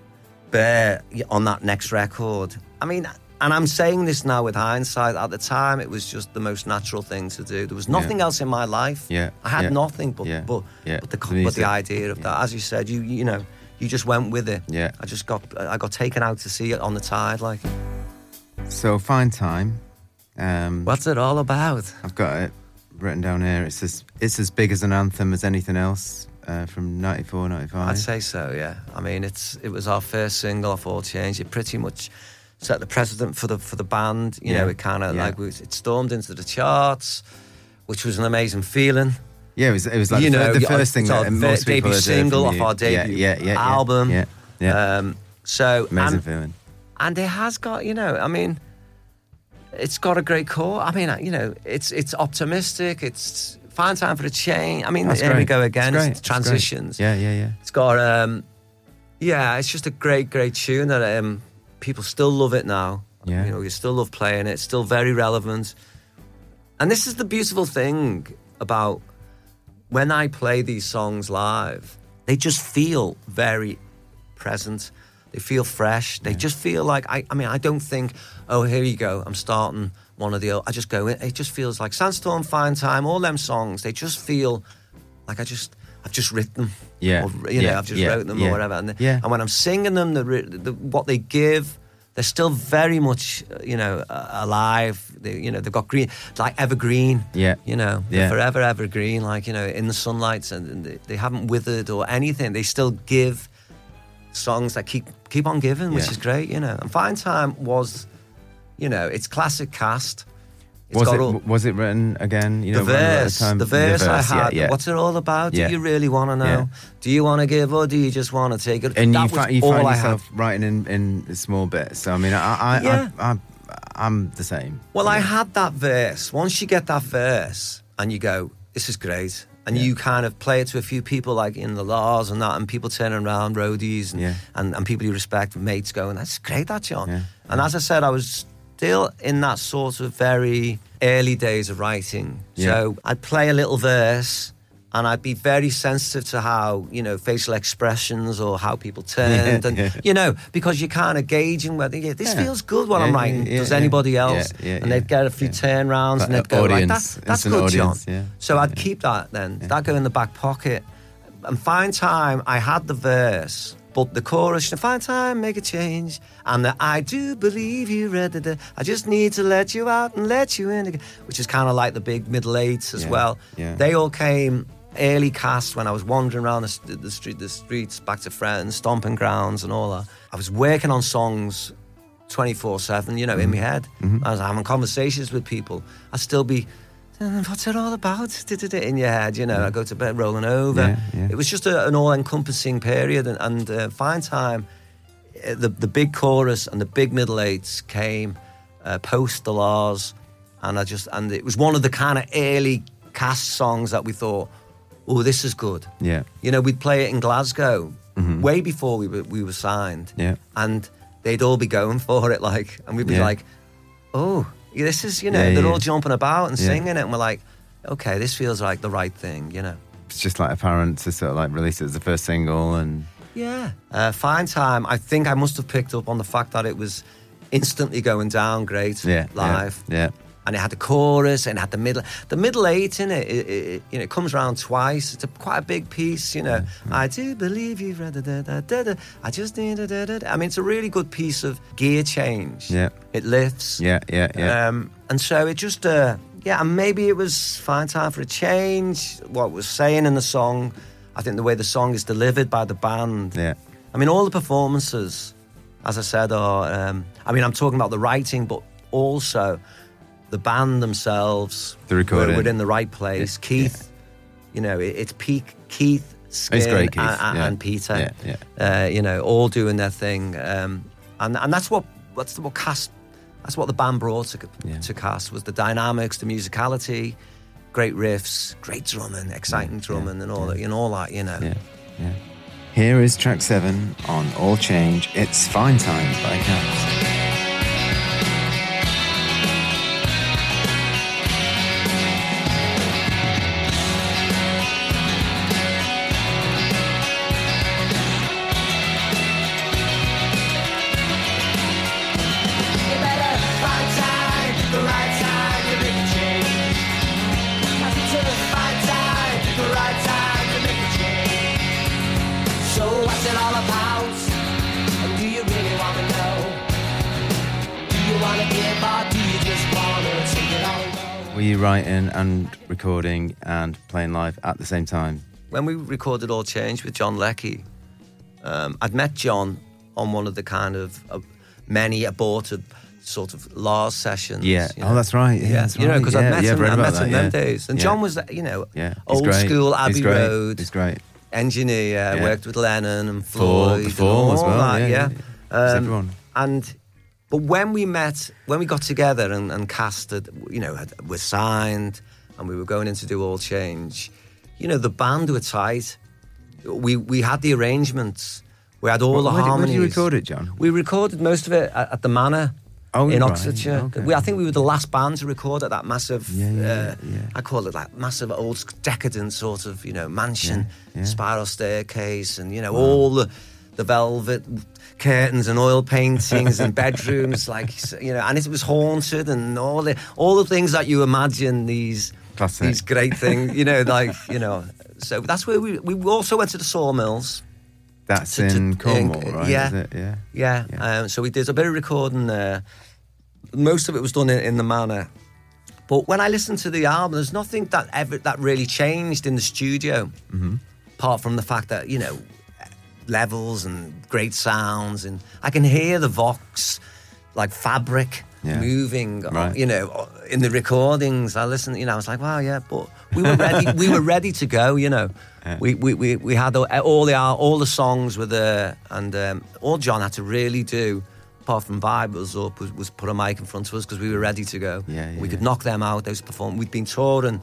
bare on that next record. I mean, and I'm saying this now with hindsight. At the time, it was just the most natural thing to do. There was nothing Yeah. else in my life. Yeah, I had yeah, nothing but yeah, but yeah. but the The but the music. idea of Yeah. that. As you said, you you know, you just went with it. Yeah. I just got I got taken out to see it on the tide. Like, So Fine Time. Um, what's it all about? I've got it written down here. It's as it's as big as an anthem as anything else uh, from ninety-four, ninety-five. I'd say so, yeah. I mean, it's it was our first single off All Change. It pretty much set the precedent for the for the band. You Yeah, know, it kind of yeah. like was, it stormed into the charts, which was an amazing feeling. Yeah, it was. It was like You the, know, the yeah, first thing it's our that most ve- people debut had heard single from off you. our debut yeah, yeah, yeah, yeah, album. Yeah, yeah. Um, so Amazing and, feeling. and it has got, you know, I mean, it's got a great core. I mean, you know, it's it's optimistic. It's Fine Time for a Change. I mean, That's here great. we go again. It's great. It's It's great. transitions. Yeah, yeah, yeah. It's got, um, yeah, it's just a great, great tune that um, people still love it now. Yeah. You know, you still love playing it. It's still very relevant. And this is the beautiful thing about when I play these songs live, they just feel very present. They feel fresh. They just feel like, I, I mean, I don't think, oh, here you go, I'm starting one of the old, I just go in. It just feels like Sandstorm, Fine Time, all them songs, they just feel like I just, I've just written them. Yeah, Or, you know, yeah, I've just yeah, wrote them yeah, or whatever. And, yeah. and when I'm singing them, the, the, what they give, they're still very much, uh, you know, uh, alive. They, you know, they've got green, like evergreen. Yeah. You know, they're Yeah. forever evergreen, like, you know, in the sunlight, and, and they, they haven't withered or anything. They still give songs that keep keep on giving, which Yeah. is great, you know. And Fine Time was, you know, it's classic cast. It's Was got it all- was it written again? You the know, around verse, the, time? the verse I yeah, had. yeah. What's it all about? Yeah. Do you really want to know? Yeah. Do you want to give, or do you just want to take it? And that you, was fi- you all find I yourself had. writing in, in small bits. So I mean, I, I, Yeah. I, I, I'm the same. Well, I had that verse. Once you get that verse and you go, this is great, and Yeah. you kind of play it to a few people like in the Laws and that, and people turning around, roadies and, Yeah. and, and people you respect, mates going, that's great, that, John. Yeah. And as I said, I was still in that sort of very early days of writing. Yeah. So I'd play a little verse and I'd be very sensitive to how, you know, facial expressions or how people turned. Yeah, and, yeah. you know, because you're kind of gauging whether, yeah, this Yeah. feels good what Yeah, I'm yeah, writing. yeah, Does yeah. anybody else? Yeah, yeah, and yeah. they'd get a few Yeah. turnarounds and Like they'd go, audience, like, that, that's instant good, audience, John. yeah. So I'd Yeah. keep that then. Yeah. That'd go in the back pocket. And Fine Time, I had the verse, but the chorus, Fine Time, make a change. And the I do believe you read it. I just need to let you out and let you in again, which is kind of like the big middle eights as Yeah, well. yeah. They all came early cast when I was wandering around the, the street, the streets, back to friends, stomping grounds, and all that. I was working on songs twenty-four seven, you know, mm-hmm. in my head. Mm-hmm. I was having conversations with people. I'd still be, what's it all about? In your head, you know. Yeah. I go to bed rolling over. Yeah, yeah. It was just a, an all-encompassing period, and, and uh, Fine Time, the the big chorus and the big middle eights came uh, post the Laws, and I just and it was one of the kind of early cast songs that we thought, oh, this is good. Yeah, you know, we'd play it in Glasgow mm-hmm. way before we were we were signed. Yeah, and they'd all be going for it, like, and we'd be yeah. like, oh, this is, you know, yeah, they're yeah. all jumping about and yeah. singing it, and we're like, okay, this feels like the right thing, you know. It's just like apparent to sort of like release it as the first single and. Yeah. Uh, Fine Time, I think I must have picked up on the fact that it was instantly going down great yeah, live. Yeah, yeah. And it had the chorus and it had the middle the middle eight in it. It, it, it you know, it comes around twice. It's a, quite a big piece, you know. Mm-hmm. I do believe you. Da, da, da, da, da. I just need da, da, da. I mean, it's a really good piece of gear change. Yeah. It lifts. Yeah, yeah, yeah. Um, and so it just, uh, yeah, and maybe it was Fine Time for a change. What it was saying in the song. I think the way the song is delivered by the band. Yeah. I mean, all the performances, as I said, are... Um, I mean, I'm talking about the writing, but also the band themselves. The recording. Were, were in the right place. Yeah. Keith, yeah. you know, it, it's peak Keith, Skin, it's great, Keith. And, yeah. and Peter. Yeah, yeah. Uh, you know, all doing their thing. Um, and and that's what that's what cast... That's what the band brought to, yeah. to cast, was the dynamics, the musicality, great riffs, great drumming, exciting yeah, drumming, yeah, and all yeah. that, and all that, you know. Yeah, yeah. Here is track seven on All Change. It's Fine Time by Cast. Were you writing and recording and playing live at the same time? When we recorded All Change with John Leckie, um, I'd met John on one of the kind of uh, many aborted sort of Lars sessions. Yeah. You know? Oh, that's right. Yeah, yeah. that's you know, because right. I'd yeah, met yeah, him, I met that, him yeah. them days. And yeah. John was, you know, yeah. old great. school Abbey He's great. Road. He's great. Engineer, yeah. worked with Lennon and Four, Floyd. the Four as well. That, yeah. yeah. yeah. Um, everyone. And but when we met, when we got together and, and casted, you know, had, were signed, and we were going in to do All Change, you know, the band were tight. We we had the arrangements. We had all well, the where harmonies. Did, where did you record it, John? We recorded most of it at, at the Manor oh, in right. Oxfordshire. Okay. We, I think we were the last band to record at that massive, yeah, yeah, uh, yeah. I call it like massive old decadent sort of, you know, mansion, yeah, yeah. spiral staircase, and, you know, wow. all the, the velvet curtains and oil paintings and bedrooms, like, you know, and it was haunted and all the all the things that you imagine these Classic. these great things, you know, like, you know. So that's where we we also went to the Sawmills. That's to, in to, Cornwall, in, right? Yeah, Is it? yeah, yeah. yeah. Um, so we did a bit of recording there. Most of it was done in, in the Manor. But when I listened to the album, there's nothing that ever that really changed in the studio, mm-hmm. apart from the fact that, you know, levels and great sounds, and I can hear the Vox like fabric yeah. moving, right. you know, in the recordings. I listened, you know, I was like, wow, yeah, but we were ready. we were ready to go, you know. Yeah. We, we we we had all the all the songs were there, and um, all John had to really do, apart from vibe us up, was, was put a mic in front of us because we were ready to go. Yeah, yeah, we could yeah. knock them out. Those perform. We'd been touring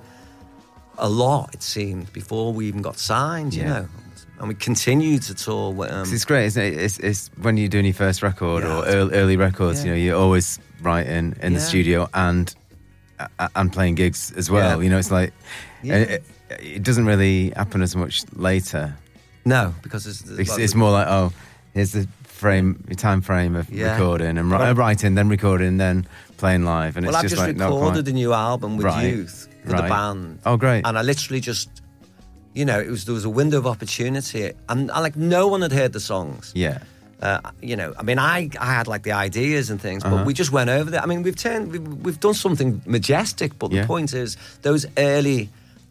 a lot, it seemed, before we even got signed. You yeah. know. And we continued to tour. Um, it's great, isn't it? It's, it's when you're doing your first record yeah, or early, early records, yeah. you know, you're always writing in yeah. the studio and uh, and playing gigs as well. Yeah. You know, it's like yeah. it, it doesn't really happen as much later. No, because it's It's, like, it's more like, oh, here's the frame, time frame of yeah. recording and Right. writing, then recording, then playing live, and well, it's I've just, just like not recorded quite. a new album with Right. Youth for Right. the band. Oh, great! And I literally just, you know, it was there was a window of opportunity, and, and like no one had heard the songs. Yeah. Uh, you know, I mean, I, I had like the ideas and things, but Uh-huh. we just went over there. I mean, we've turned, we've, we've done something majestic, but Yeah. the point is, those early,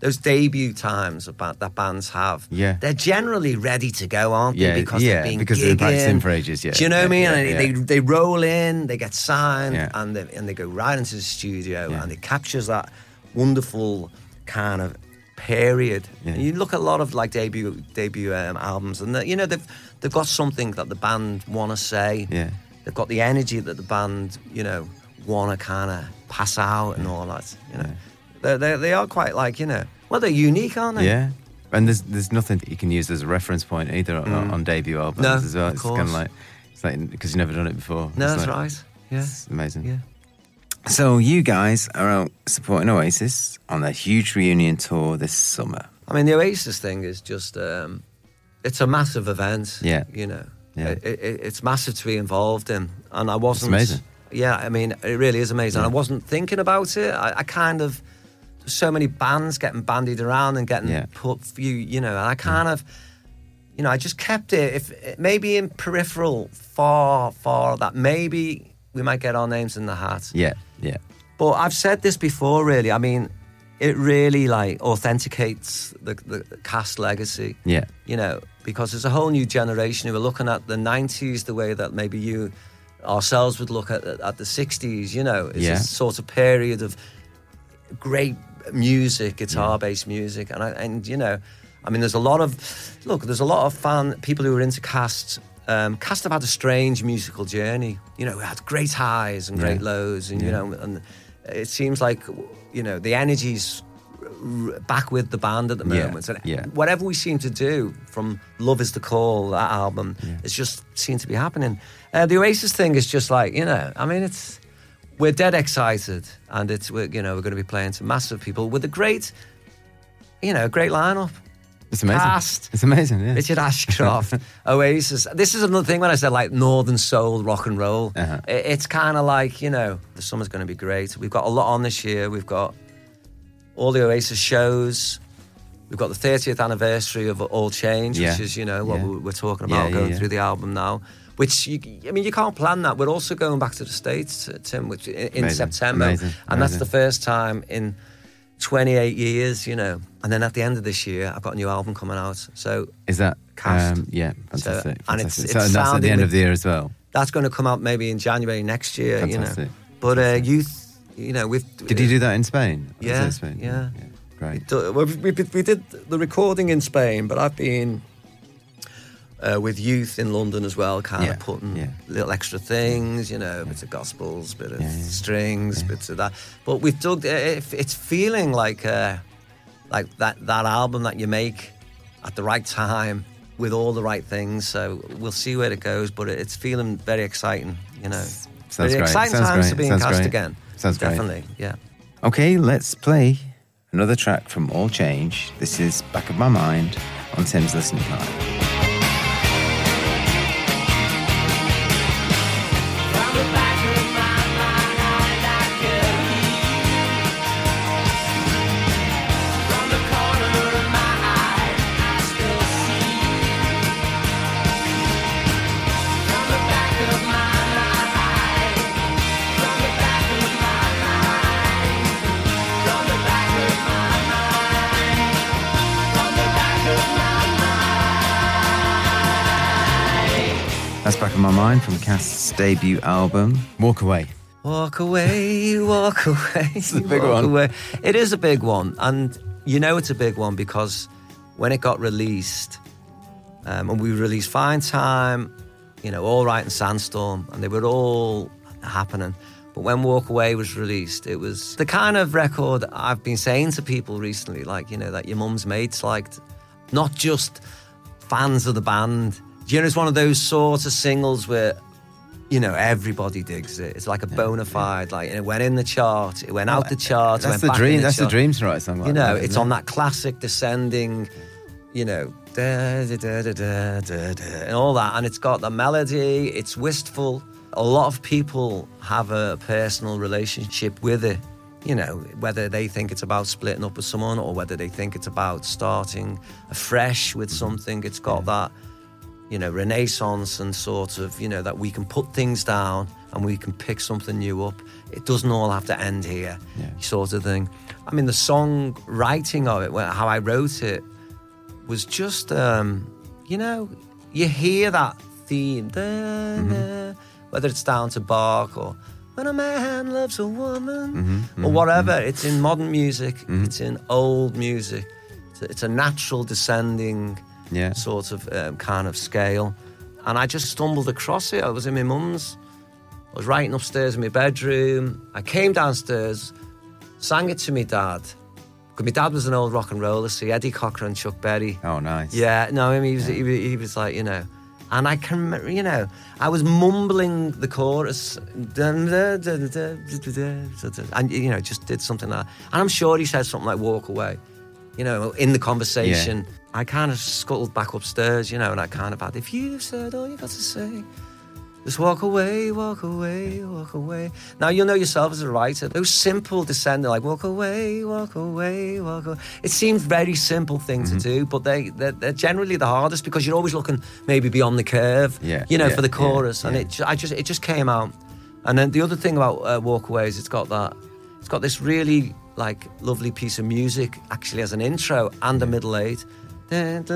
those debut times about that bands have. Yeah. They're generally ready to go, aren't Yeah, they? Because yeah, they've been because they've been gigging. practicing for ages, yeah. Do you know Yeah, what I mean? yeah, and yeah. they they roll in, they get signed, Yeah. and they and they go right into the studio, Yeah. and it captures that wonderful kind of period. Yeah. And you look at a lot of like debut debut um, albums, and they, you know they've they've got something that the band want to say. Yeah. They've got the energy that the band, you know, want to kind of pass out and all that. You know, they they they are quite like you know, well they're unique, aren't they? Yeah. And there's there's nothing that you can use as a reference point either on, Mm. on debut albums No, as well. of It's course. kind of like it's like because you've never done it before. No, It's that's like- right. Yeah, It's amazing. yeah. So you guys are out supporting Oasis on their huge reunion tour this summer. I mean, the Oasis thing is just, um, it's a massive event. Yeah. You know, Yeah. It, it, it's massive to be involved in. And I wasn't. amazing. Yeah, I mean, it really is amazing. Yeah. And I wasn't thinking about it. I, I kind of, so many bands getting bandied around and getting Yeah. put, you, you know, and I kind of, you know, I just kept it, if maybe in peripheral, far, far that maybe we might get our names in the hat. Yeah, yeah. But I've said this before, really. I mean, it really like authenticates the, the cast legacy. Yeah. You know, because there's a whole new generation who are looking at the nineties the way that maybe you ourselves would look at at the sixties. You know, it's Yeah. a sort of period of great music, guitar-based music, and I, and you know, I mean, there's a lot of look. There's a lot of fan people who are into Cast. Um, Cast have had a strange musical journey. You know, we had great highs and great Yeah. lows, and Yeah. you know, and it seems like you know the energy's r- back with the band at the Yeah, moment. And yeah. whatever we seem to do from Love Is the Call, that album, it's just seemed to be happening. Uh, the Oasis thing is just like you know, I mean, it's we're dead excited, and it's we're, you know we're going to be playing to massive people with a great, you know, great lineup. It's amazing. Cast. It's amazing, yeah. Richard Ashcroft, Oasis. This is another thing when I said like Northern Soul, rock and roll. Uh-huh. It, it's kind of like, you know, the summer's going to be great. We've got a lot on this year. We've got all the Oasis shows. We've got the thirtieth anniversary of All Change, Yeah. which is, you know, what Yeah. we- we're talking Yeah, about yeah, going yeah. through the album now. Which, you, I mean, you can't plan that. We're also going back to the States, Tim, which in, in Amazing. September. Amazing. And that's Amazing. the first time in twenty-eight years, you know. And then at the end of this year, I've got a new album coming out. So Is that Cast. Um, yeah, fantastic. So- and it's- fantastic. it's so, and that's at the sounding end with- of the year as well. that's going to come out maybe in January next year, you know. Fantastic. But uh, youth, you know, we've... Did you do that in Spain? Was Yeah, it in Spain? yeah. Great. We, we, we, we did the recording in Spain, but I've been uh, with youth in London as well, kind Yeah, of putting yeah. little extra things, you know, bits of gospels, bit of Yeah, yeah, strings, yeah. bits of that. But we've dug. It, it's feeling like uh, like that that album that you make at the right time with all the right things. So we'll see where it goes, but it's feeling very exciting, you know. Sounds very great. exciting Sounds times great. to be in Sounds Cast great. again. Sounds great. Definitely, yeah. Okay, let's play another track from All Change. This is Back of My Mind on Tim's Listening Card. That's Back of My Mind from Cast's debut album, Walk Away. Walk away, walk away. It's a big walk one. Away. It is a big one, and you know it's a big one because when it got released, um, and we released Fine Time, you know, All Right and Sandstorm, and they were all happening. But when Walk Away was released, it was the kind of record I've been saying to people recently, like, you know, that your mum's mates liked, not just fans of the band. You know, it's one of those sort of singles where, you know, everybody digs it. It's like a bona fide, like, it went in the chart, it went out the chart, it That's went the back dream. in the That's the chart. dream to write a song like You know, that, it's isn't on it? that classic descending, you know, da, da, da, da, da, da, da, and all that. And it's got the melody, it's wistful. A lot of people have a personal relationship with it. You know, whether they think it's about splitting up with someone or whether they think it's about starting afresh with something. It's got that you know, renaissance and sort of, you know, that we can put things down and we can pick something new up. It doesn't all have to end here, Yeah. sort of thing. I mean, the song writing of it, well, how I wrote it, was just, um, you know, you hear that theme, da, Mm-hmm. da, whether it's down to Bach or When a Man Loves a Woman, Mm-hmm, or whatever. It's in modern music, it's in old music. It's a, it's a natural descending Yeah. sort of um, kind of scale. And I just stumbled across it. I was in my mum's. I was writing upstairs in my bedroom. I came downstairs, sang it to my dad. Because my dad was an old rock and roller, see, Eddie Cochran and Chuck Berry. Oh, nice. Yeah, no, I mean, he was, he, was- he was like, you know, and I can remember, you know, I was mumbling the chorus, dun, dun, dun, dun, dun, dun, dun, dun, and, you know, just did something like that. And I'm sure he said something like walk away, you know, in the conversation. I kind of scuttled back upstairs, you know, and I kind of had, if you've said all you got to say, just walk away, walk away, walk away. Now, you know yourself as a writer, those simple descending, like walk away, walk away, walk away. It seems very simple thing to do, but they, they're, they're generally the hardest because you're always looking maybe beyond the curve, Yeah, you know, yeah, for the yeah, chorus. And yeah. it, ju- I just, it just came out. And then the other thing about uh, Walk Away is it's got that, it's got this really like lovely piece of music actually as an intro and a middle eight. And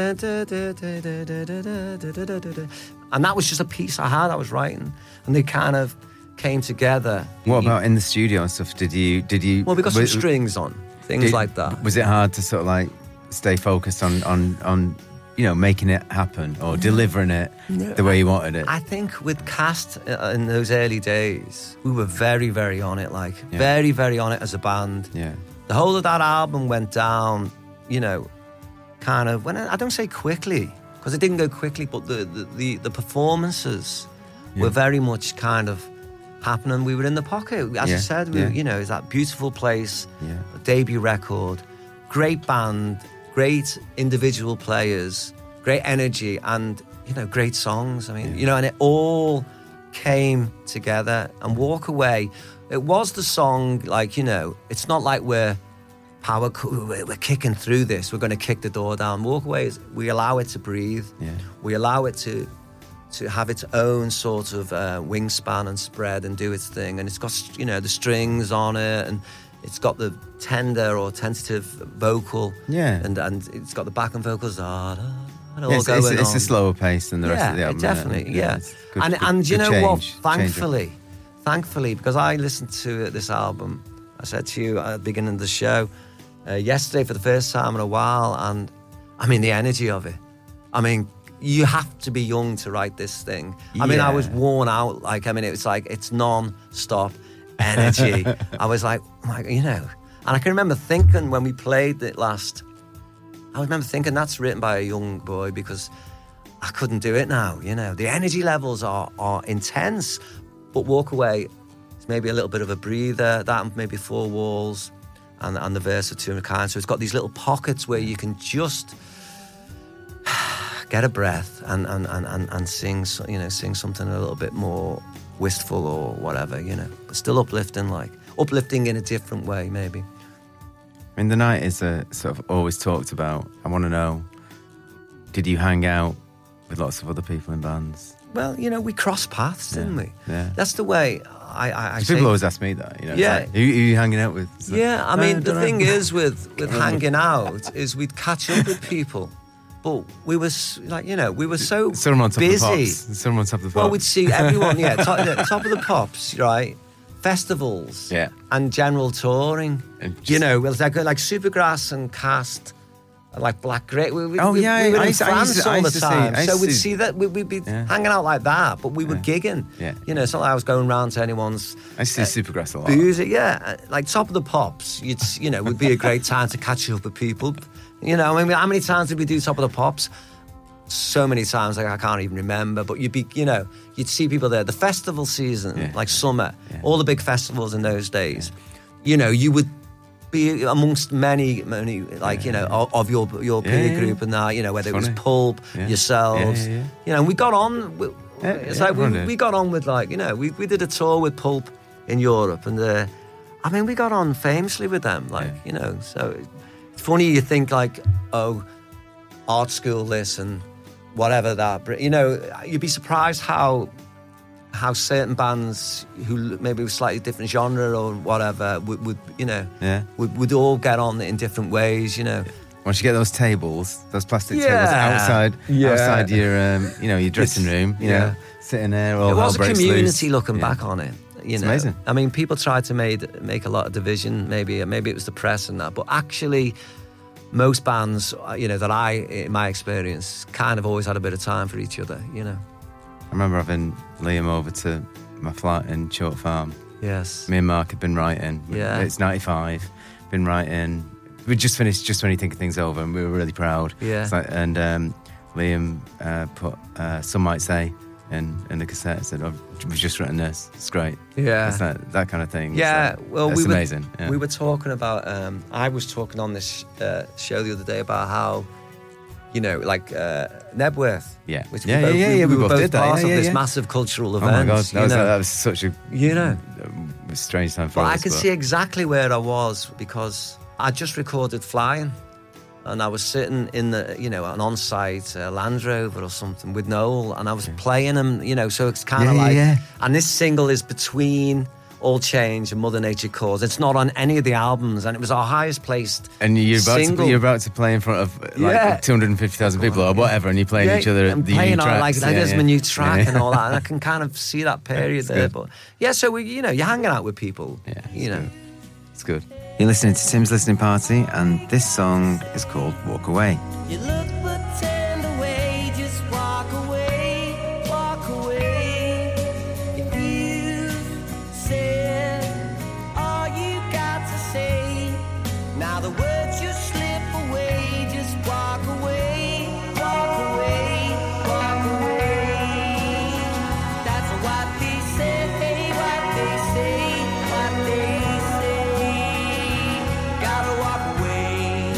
that was just a piece I had, I was writing, and they kind of came together. What about in the studio and stuff? Did you, did you... Well, we got some was- strings on, things did- like that. Was it hard to sort of like stay focused on, on, on you know, making it happen or delivering it the way you wanted it? I think with Cast uh, in those early days, we were very, very on it, like, Yeah. very, very on it as a band. Yeah. The whole of that album went down, you know, kind of, when I, I don't say quickly, because it didn't go quickly, but the, the, the, the performances were very much kind of happening. We were in the pocket. As Yeah, I said, we, yeah. you know, it's that beautiful place, Yeah. a debut record, great band, great individual players, great energy, and, you know, great songs. I mean, Yeah. you know, and it all came together. And Walk Away, it was the song, like, you know, it's not like we're power, we're we're kicking through this, we're going to kick the door down. Walk Away is, we allow it to breathe. Yeah. We allow it to to have its own sort of uh, wingspan and spread and do its thing. And it's got, you know, the strings on it, and it's got the tender or tentative vocal. Yeah. And and it's got the backing vocals. Da, da, and all Yeah, it's, going it's, it's on. a slower pace than the rest yeah, of the album. it definitely, yeah. it's good- and good- and you good know what? change- change up. Thankfully, thankfully, because I listened to this album, I said to you at the beginning of the show, uh, yesterday for the first time in a while, and I mean the energy of it. I mean, you have to be young to write this thing. I mean, I was Yeah. worn out. Like, I mean, it was like it's non-stop energy. I was like, like, you know, and I can remember thinking when we played it last. I remember thinking that's written by a young boy because I couldn't do it now. You know, the energy levels are are intense, but Walk Away is maybe a little bit of a breather. That and maybe Four Walls, and and the verse of Two and a Kind. So it's got these little pockets where you can just get a breath and and, and, and and sing, so- you know, sing something a little bit more wistful or whatever, you know, but still uplifting, like uplifting in a different way, maybe. I mean, the night is a sort of always talked about. I want to know, did you hang out with lots of other people in bands? Well, you know, we crossed paths, didn't Yeah, we? yeah. That's the way I, I, I People say. always ask me that. You know, it's Yeah. like, who, who are you hanging out with? It's like, Yeah, I "Oh, mean, the dunno." thing is with, with hanging out is we'd catch up with people, but we were, s- like, you know, we were so Someone on top busy. of the pops. Someone on top of the pops. Well, we'd see everyone, yeah, top, yeah, top of the pops, right? Festivals, Yeah. and general touring. And you just- know, it was like like Supergrass and Cast, like Black Grey. We, we, Oh, we, yeah, we were I in used to- I France used to- I all the used to see- time, I used so to we'd see- see that we, we'd be Yeah. hanging out like that, but we were Yeah. gigging. Yeah. You know, it's not like I was going round to anyone's. I used to see Supergrass a lot. Booze, yeah, like Top of the Pops. You'd, you know, would be a great time to catch up with people. You know, I mean, how many times did we do Top of the Pops? So many times, like I can't even remember. But you'd be, you know, you'd see people there. The festival season, Yeah. like summer, Yeah. all the big festivals in those days. You know, you would be amongst many, many, like you know, of, of your your Yeah, peer yeah. group and that. You know, whether It's it was funny. Pulp, Yeah. yourselves. Yeah, yeah, yeah. You know, and we got on. With, Yeah, it's yeah, like we, everyone did. we got on with like you know we we did a tour with Pulp in Europe, and uh, I mean we got on famously with them. Like Yeah. you know, so it's funny you think like oh, art school this and whatever that, you know, you'd be surprised how how certain bands who maybe were slightly different genre or whatever would, would you know, Yeah. would, would all get on in different ways, you know. Once you get those tables, those plastic Yeah. tables outside, Yeah. outside your, um, you know, your dressing It's- room, you yeah. know, sitting there, all It was hell a breaks community loose. looking Yeah. back on it. You It's know, amazing. I mean, people tried to made, make a lot of division. Maybe, maybe it was the press and that, but actually, most bands, you know, that I, in my experience, kind of always had a bit of time for each other. You know. I remember having Liam over to my flat in Chort Farm. Yes. Me and Mark had been writing. Yeah. It's ninety-five. Been writing. We just finished Just When You Think of Things Over, and we were really proud. Yeah. It's like, and um, Liam uh, put uh, Some Might Say in, in the cassette. Said, oh, we've just written this. It's great. Yeah. It's that, that kind of thing. It's Yeah, like, well, it's we were, amazing. Yeah. we were talking about. Um, I was talking on this uh, show the other day about how, you know, like uh, Nebworth. Yeah. Which Yeah, we both, yeah, yeah, we, yeah, we we were both both did that, part yeah, of yeah, this yeah. massive cultural Oh event. my God, that you was, know? that was such a You know. uh, strange time for But us. I could but- see exactly where I was because I just recorded Flying, and I was sitting in the, you know, an on-site uh, Land Rover or something with Noel, and I was playing him, you know, so it's kind of Yeah, yeah, like, yeah. and this single is between All Change and Mother Nature Calls. It's not on any of the albums, and it was our highest placed And you're about, single. to, you're about to play in front of like Yeah. two hundred fifty thousand people or whatever, and you're playing Yeah, each other I'm the playing new all tracks. like, like yeah, there's yeah. my new track Yeah. and all that, and I can kind of see that period It's there. good. But yeah, so we, you know, you're hanging out with people, Yeah, it's you know. good. It's good. You're listening to Tim's Listening Party, and this song is called Walk Away. You look but turned away, just walk away, walk away. If you said all you got to say, now the words just slip away, just walk away, walk away, walk away. That's what they say, what they say, what they say. Gotta walk away.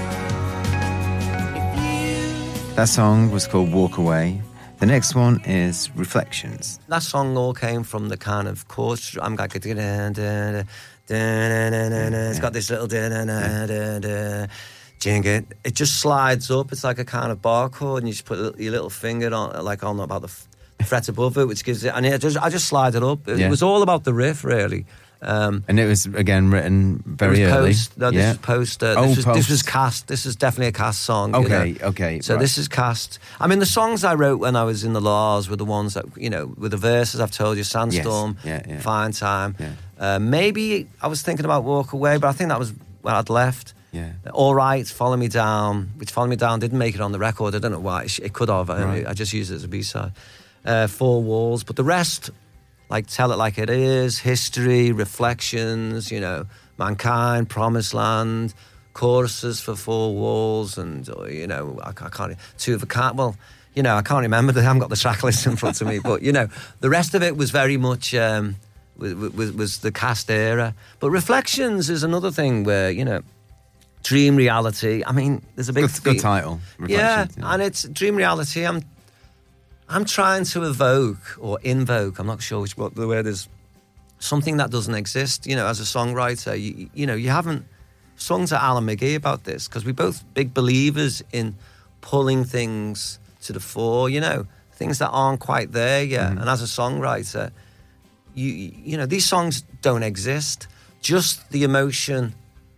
If you That song was called Walk Away. The next one is Reflections. That song all came from the kind of chorus. I'm like, a da- da- da- da- da- da- da. It's got this little da- da- da- da- da. Jing it. It just slides up. It's like a kind of bar chord, and you just put your little finger on, like on about the f- fret above it, which gives it. And it just, I just slide it up. It Yeah. was all about the riff, really. Um, And it was, again, written very it was early. Post. No, this yeah. was post. Uh, Oh, this, was, this post. was cast. This is definitely a cast song. you Okay, know. okay, So right. this is cast. I mean, the songs I wrote when I was in the Laws were the ones that, you know, with the verses I've told you, Sandstorm, yeah, yeah. Fine Time. Yeah. Uh, maybe I was thinking about Walk Away, but I think that was when I'd left. Yeah. All Right, Follow Me Down, which Follow Me Down didn't make it on the record. I don't know why. It, sh- it could have. I, Right. I just used it as a B-side. Uh, Four Walls. But the rest, like Tell It Like It Is, History, Reflections, you know, Mankind, Promised Land, choruses for Four Walls, and, uh, you know, I, I can't... Two of a Kind... Well, you know, I can't remember. I haven't got the track list in front of me. But, you know, the rest of it was very much... Um, was, was, was the cast era. But Reflections is another thing where, you know, Dream Reality. I mean, there's a big... Good, good title. Yeah, Reflections, and it's Dream Reality. I'm I'm trying to evoke or invoke, I'm not sure which what the word is, something that doesn't exist. You know, as a songwriter, you, you know, you haven't sung to Alan McGee about this because we're both big believers in pulling things to the fore, you know, things that aren't quite there yet. Mm-hmm. And as a songwriter, you you know, these songs don't exist. Just the emotion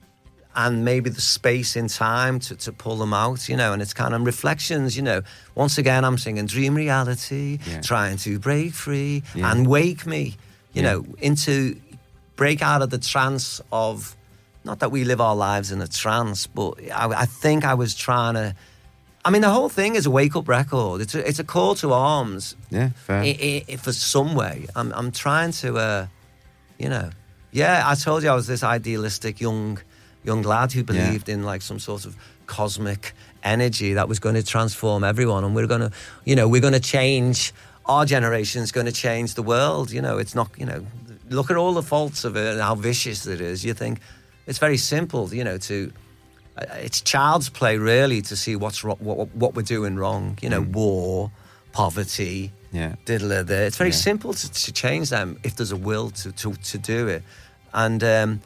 and maybe the space in time to, to pull them out, you know, and it's kind of Reflections, you know. Once again, I'm singing Dream Reality, Yeah. trying to break free Yeah. and wake me, you Yeah. know, into, break out of the trance of, not that we live our lives in a trance, but I, I think I was trying to, I mean, the whole thing is a wake-up record. It's a, it's a call to arms Yeah, fair. I, I, for some way. I'm, I'm trying to, uh, you know, yeah, I told you I was this idealistic young young lad who believed in like some sort of cosmic energy that was going to transform everyone, and we're going to, you know, we're going to change, our generation's going to change the world. You know, it's not, you know, look at all the faults of it and how vicious it is. You think it's very simple, you know, to, uh, it's child's play really to see what's wrong, what, what we're doing wrong, you know, Mm. war, poverty, Yeah. diddler there. It's very Yeah. simple to, to change them if there's a will to, to, to do it. And um,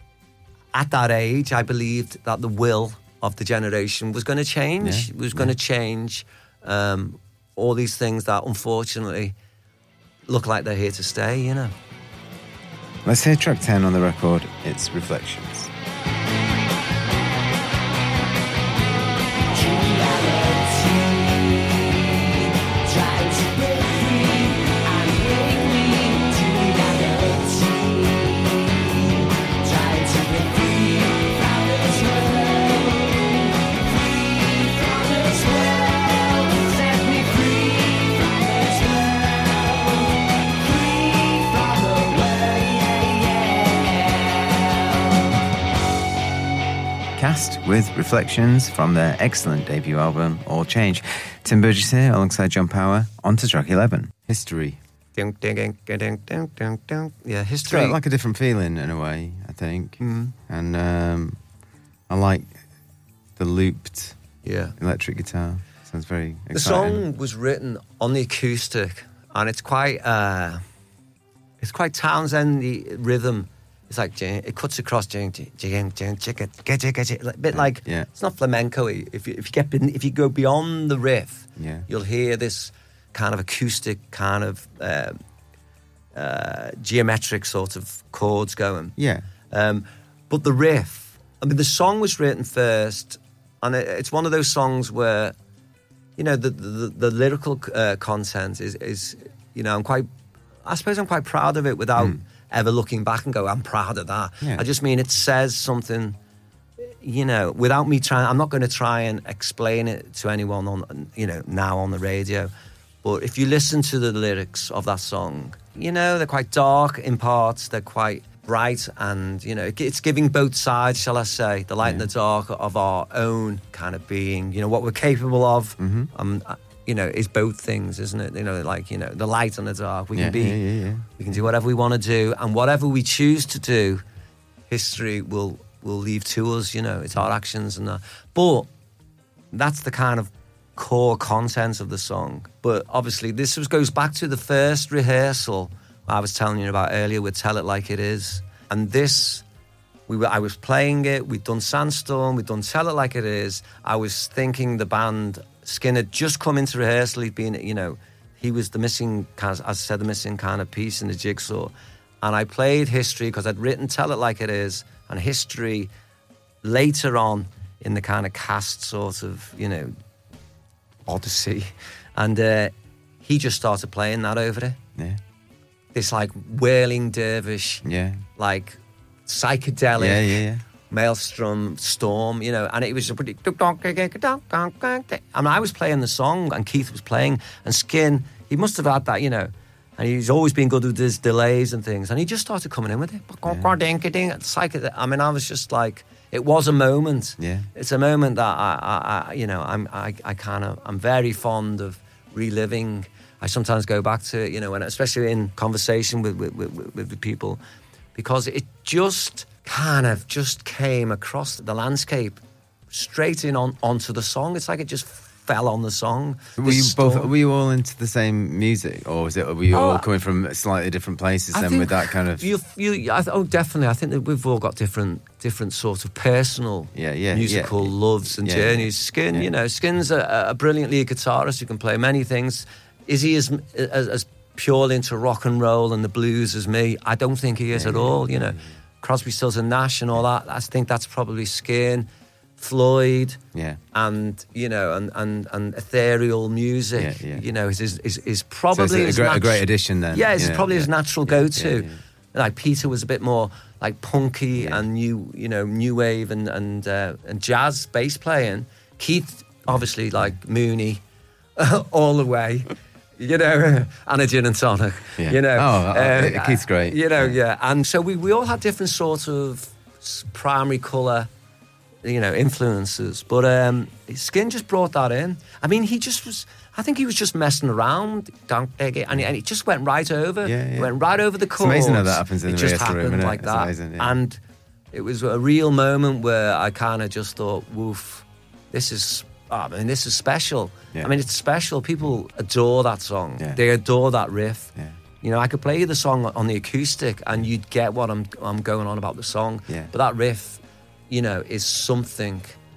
at that age, I believed that the will of the generation was going to change, Yeah, was going to yeah. change Um, all these things that unfortunately look like they're here to stay, you know. Let's hear track ten on the record. It's Reflections. Cast with Reflections from their excellent debut album, All Change. Tim Burgess here, alongside John Power, on to track eleven, History. Ding, ding, ding, ding, ding, ding, ding. Yeah, It's history. got like a different feeling in a way, I think. Mm. And um, I like the looped Yeah. electric guitar. Sounds very exciting. The song was written on the acoustic, and it's quite, uh, it's quite Townsend rhythm. It's like it cuts across, a bit like Yeah. it's not flamenco-y. If you if you get if you go beyond the riff, Yeah. you'll hear this kind of acoustic, kind of uh, uh, geometric sort of chords going. Yeah. Um, but the riff, I mean, the song was written first, and it, it's one of those songs where, you know, the the, the lyrical uh, content is is, you know, I'm quite, I suppose I'm quite proud of it without. Mm. Ever looking back and go, I'm proud of that. Yeah. I just mean it says something, you know, without me trying, I'm not going to try and explain it to anyone on, you know, now on the radio. But if you listen to the lyrics of that song, you know, they're quite dark in parts, they're quite bright, and, you know, it's giving both sides, shall I say, the light yeah. and the dark of our own kind of being, you know, what we're capable of. Mm-hmm. Um, you know, is both things, isn't it? You know, like, you know, the light and the dark. We yeah, can be, yeah, yeah, yeah. we can do whatever we want to do, and whatever we choose to do, history will will leave to us. You know, it's our actions and that. But that's the kind of core content of the song. But obviously, this was, goes back to the first rehearsal I was telling you about earlier with "Tell It Like It Is," and this. We were, I was playing it. We'd done Sandstorm. We'd done Tell It Like It Is. I was thinking the band. Skin had just come into rehearsal. He'd been, you know, he was the missing, as I said, the missing kind of piece in the jigsaw. And I played History because I'd written Tell It Like It Is, and History later on in the kind of cast sort of, you know, odyssey. And uh, he just started playing that over it. Yeah. This like whirling dervish, Yeah. like psychedelic. Yeah, yeah, yeah. Maelstrom, Storm, you know, and it was a pretty. I mean, I was playing the song and Keith was playing, and Skin, he must have had that, you know, and he's always been good with his delays and things, and he just started coming in with it. Yeah. Psych- I mean, I was just like, it was a moment. Yeah. It's a moment that I, I, I you know, I'm, I, I kind of, I'm very fond of reliving. I sometimes go back to it, you know, and especially in conversation with with, with, with the people, because it just. kind of just came across the landscape straight in on onto the song. It's like it just fell on the song. Were you This both? storm. Were you all into the same music, or was it? Were you Oh, all coming from slightly different places I then think with that kind of? You, you, I, oh, definitely. I think that we've all got different, different sort of personal, Yeah, yeah, musical yeah. loves and Yeah, journeys. Skin, yeah. you know, Skin's a, a brilliant lead guitarist who can play many things. Is he as, as as purely into rock and roll and the blues as me? I don't think he is Yeah, at yeah, all. You know, Crosby, Stills and Nash and all that. I think that's probably Skin, Floyd. Yeah. And you know, and, and, and ethereal music, Yeah, yeah. you know, is is, is, is So probably it's a, his great, a natu- great addition then. yeah, it's Yeah, probably yeah. his natural Yeah, go-to. yeah, yeah. Like Peter was a bit more like punky Yeah. and new, you know, new wave and and uh, and jazz bass playing. Keith obviously like Mooney all the way. You know, and a gin and tonic. Yeah. You know, Oh, uh, Keith's great. You know, Yeah. yeah. And so we, we all had different sort of s- primary colour, you know, influences. But um, Skin just brought that in. I mean, he just was. I think he was just messing around, and it, and it just went right over. Yeah, yeah. Went right over the chords. amazing how that happens in it the just rehearsal room, happened isn't it? like It's that. amazing, yeah. And it was a real moment where I kind of just thought, "Woof, this is." Oh, I mean, this is special. Yeah. I mean, it's special. People adore that song. Yeah. They adore that riff. Yeah. You know, I could play you the song on the acoustic and you'd get what I'm I'm going on about the song. Yeah. But that riff, you know, is something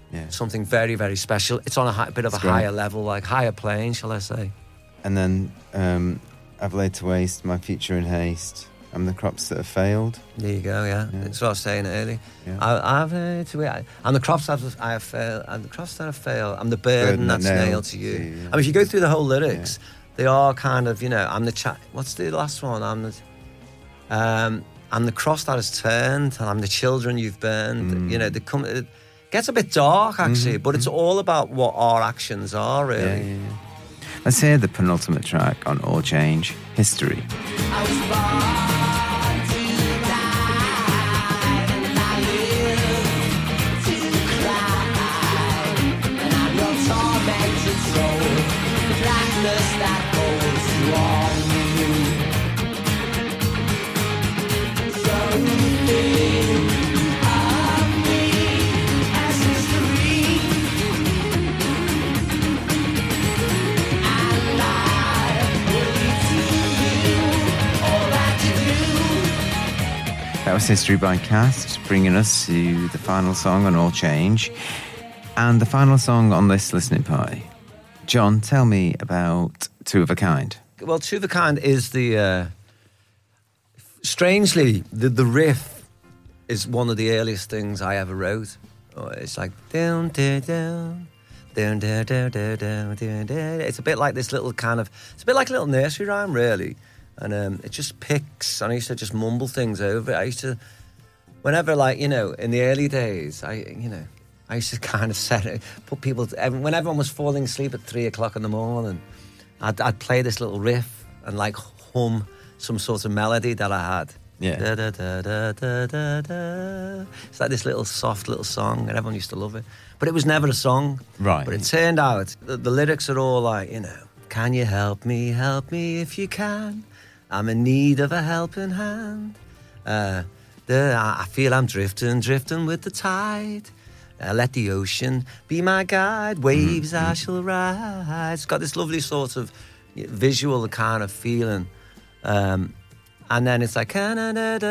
Yeah. Something very, very special. It's on a high, bit of It's a great. higher level, like higher plane, shall I say. And then um, I've laid to waste, my future in haste. I'm the crops that have failed. There you go, yeah. Yeah. That's what I was saying earlier. Yeah. I, I've uh, to it. I'm the crops that I have failed. I'm the crops that have failed. I'm the burden, Burden that that's nailed, nailed to you. to you, yeah. I mean, if you go through the whole lyrics, they are kind of, you know, I'm the chat. What's the last one? I'm the, um, I'm the cross that has turned, and I'm the children you've burned. Mm. You know, they come. It gets a bit dark actually, Mm-hmm. but it's all about what our actions are, really. Yeah, yeah, yeah. Let's hear the penultimate track on All Change, History. I was born to die, and I live to cry, and I will torment your soul, the blackness that goes wrong with you. So you think of me as history, and I will leave to you all that you do. That was History by Cast, bringing us to the final song on All Change. And the final song on this listening party. John, tell me about Two of a Kind. Well, Two of a Kind is the... Uh, strangely, the, the riff is one of the earliest things I ever wrote. Oh, it's like... Down, down, down. Down, down, down, down, down, down, down. It's a bit like this little kind of... It's a bit like a little nursery rhyme, really. And um, it just picks... And I used to just mumble things over it. I used to... Whenever, like, you know, in the early days, I, you know... I used to kind of set it, put people... To, when everyone was falling asleep at three o'clock in the morning, I'd, I'd play this little riff and, like, hum some sort of melody that I had. Yeah. Da, da, da, da, da, da, da. It's like this little soft little song, and everyone used to love it. But it was never a song. Right. But it turned out, the, the lyrics are all like, you know, can you help me, help me if you can? I'm in need of a helping hand. Uh, the, I feel I'm drifting, drifting with the tide. Uh, let the ocean be my guide. Waves I shall ride. It's got this lovely sort of visual kind of feeling. Um, and then it's like, can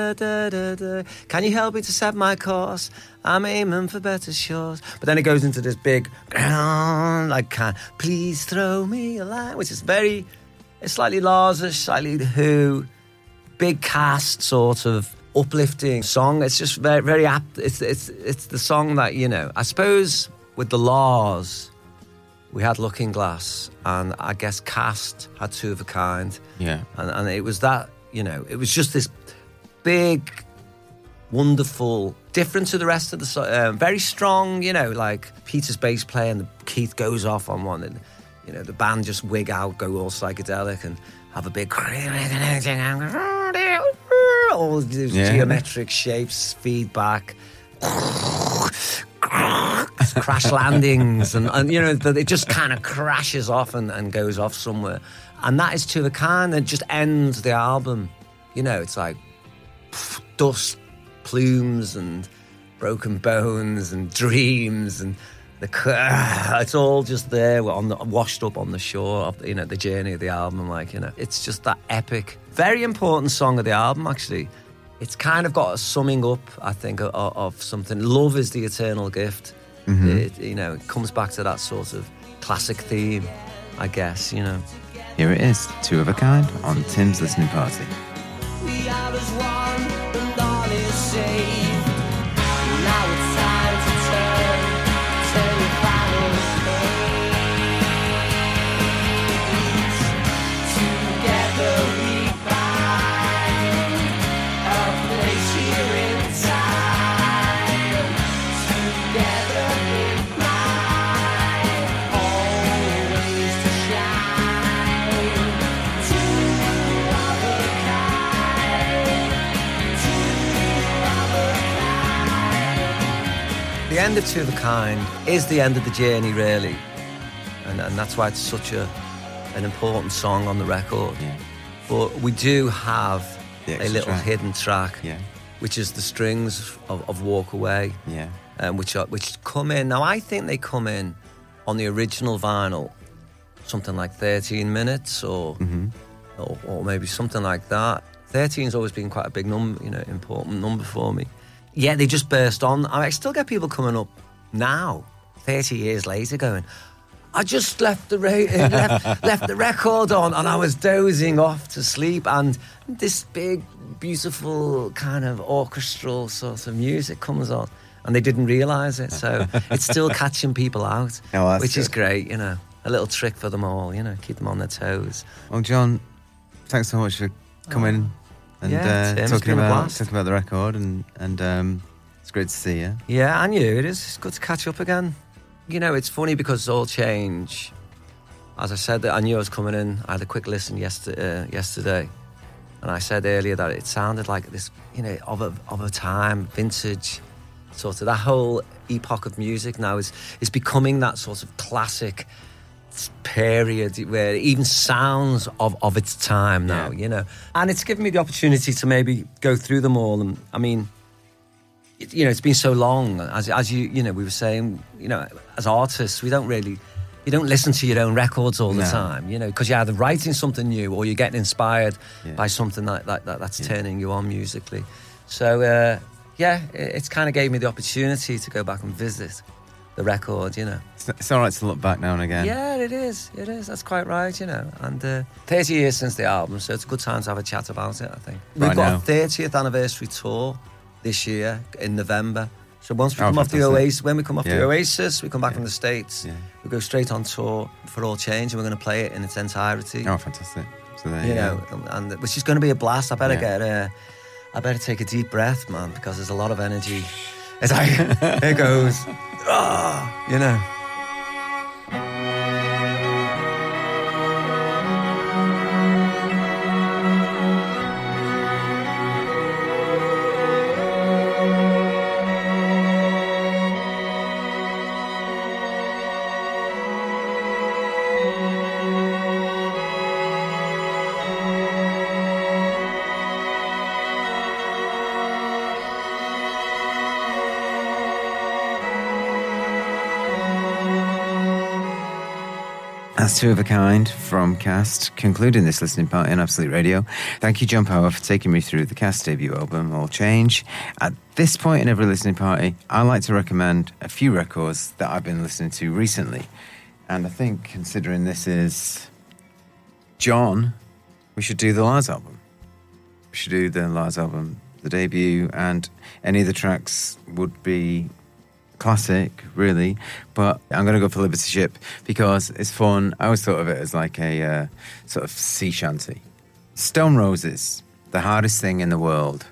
you help me to set my course? I'm aiming for better shores. But then it goes into this big, like, can, please throw me a line, which is very, it's slightly Lars-ish, slightly Who, big cast sort of uplifting song. It's just very, very apt. It's it's it's the song that, you know, I suppose with the Laws, we had Looking Glass, and I guess Cast had Two of a Kind. Yeah. And, and it was that, you know, it was just this big, wonderful, different to the rest of the song, uh, very strong, you know, like Peter's bass player and the Keith goes off on one, and, you know, the band just wig out, go all psychedelic and have a big... all these Yeah. geometric shapes, feedback, crash landings, and, and you know, it just kind of crashes off and, and goes off somewhere. And that is Two of a Kind, and just ends the album. You know, it's like pff, dust, plumes, and broken bones, and dreams, and the it's all just there, on the, washed up on the shore of, you know, the journey of the album. Like, you know, it's just that epic, very important song of the album. Actually, it's kind of got a summing up, I think, of, of something. Love is the eternal gift. Mm-hmm. It, you know, it comes back to that sort of classic theme, I guess. You know, Here it is, Two of a Kind on Tim's Listening Party. We are as one, and all is safe. Now it's time to turn, turn the final page. Together we find a place here in time. Together in mind, always to shine. Two of a kind, two of a kind. the end of Two of a Kind is the end of the journey, really, and and that's why it's such a an important song on the record. Yeah. But we do have The a extra little track. hidden track, Yeah. which is the strings of, of Walk Away, Yeah. um, which are, which come in. Now, I think they come in on the original vinyl, something like thirteen minutes, or Mm-hmm. or, or maybe something like that. thirteen's always been quite a big number, you know, important number for me. Yeah, they just burst on. I, mean, I still get people coming up now thirty years later going, I just left the ra- left, left the record on and I was dozing off to sleep, and this big, beautiful kind of orchestral sort of music comes on, and they didn't realise it. So it's still catching people out, oh, which good. is great, you know. A little trick for them all, you know, keep them on their toes. Well, John, thanks so much for coming oh. and yeah, uh, Tim, talking about talking about the record, and and um, it's great to see you. Yeah, and you. It is. It's good to catch up again. You know, it's funny because All Change, as I said, that I knew I was coming in. I had a quick listen yesterday, uh, yesterday, and I said earlier that it sounded like this, you know, of a of a time, vintage, sort of that whole epoch of music now is is becoming that sort of classic period where it even sounds of, of its time now, yeah. you know. And it's given me the opportunity to maybe go through them all. And I mean, it, you know, it's been so long, as as you you know, we were saying, you know, as artists, we don't really, you don't listen to your own records all the no. time, you know, because you're either writing something new or you're getting inspired yeah. by something that, that, that that's yeah. turning you on musically. So, uh, yeah, it, it's kind of gave me the opportunity to go back and visit the record, you know. It's, it's all right to look back now and again. Yeah, it is. It is. That's quite right, you know. And uh, thirty years since the album, so it's a good time to have a chat about it, I think. We've Right got now. a thirtieth anniversary tour this year in November. So once we Oh, come off the fantastic. Oasis, when we come off Yeah. the Oasis, we come back Yeah. from the States, Yeah. we go straight on tour for All Change, and we're going to play it in its entirety. Oh, fantastic. So there you you know, go. and which is going to be a blast. I better Yeah. get uh, I better take a deep breath, man, because there's a lot of energy. It's like, here goes. Ah, you know. That's Two of a Kind from Cast, concluding this listening party on Absolute Radio. Thank you, John Power, for taking me through the Cast debut album, All Change. At this point in every listening party, I like to recommend a few records that I've been listening to recently. And I think, considering this is John, we should do the Lars album. We should do the Lars album, the debut, and any of the tracks would be classic, really, but I'm going to go for Liberty Ship because it's fun. I always thought of it as like a uh, sort of sea shanty. Stone Roses, The Hardest Thing in the World.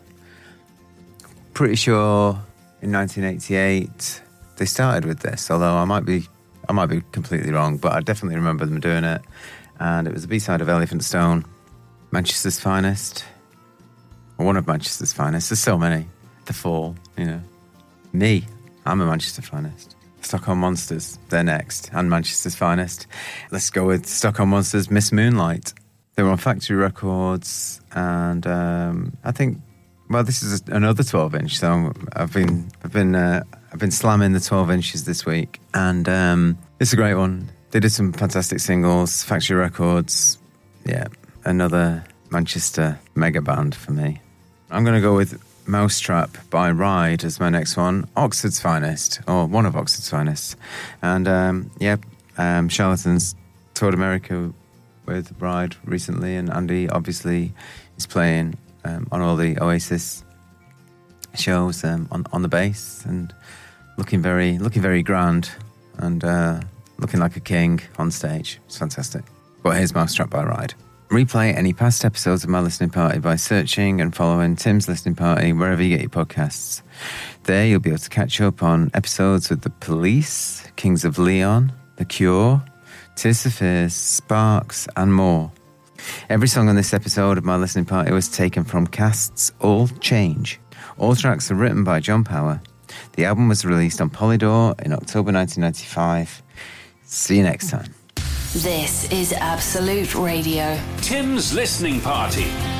Pretty sure in nineteen eighty-eight they started with this, although I might be I might be completely wrong, but I definitely remember them doing it. And it was a B-side of Elephant Stone, Manchester's Finest, or one of Manchester's Finest. There's so many. The Fall, you know. Me. I'm a Manchester Finest. Stockholm Monsters, they're next, and Manchester's Finest. Let's go with Stockholm Monsters, Miss Moonlight. They were on Factory Records, and um, I think, well, this is another twelve inch. So I've been, I've been, uh, I've been slamming the twelve inches this week, and um, it's a great one. They did some fantastic singles. Factory Records, yeah, another Manchester mega band for me. I'm going to go with Mousetrap by Ride as my next one. Oxford's Finest, or one of Oxford's Finest. And um, yeah, um, Charlatans toured America with Ride recently, and Andy obviously is playing um, on all the Oasis shows um, on on the bass, and looking very looking very grand, and uh, looking like a king on stage. It's fantastic. But here's Mousetrap by Ride. Replay any past episodes of my listening party by searching and following Tim's Listening Party wherever you get your podcasts. There you'll be able to catch up on episodes with The Police, Kings of Leon, The Cure, Tears for Fears, Sparks, and more. Every song on this episode of my listening party was taken from Cast's All Change. All tracks are written by John Power. The album was released on Polydor in October nineteen ninety-five. See you next time. This is Absolute Radio. Tim's Listening Party.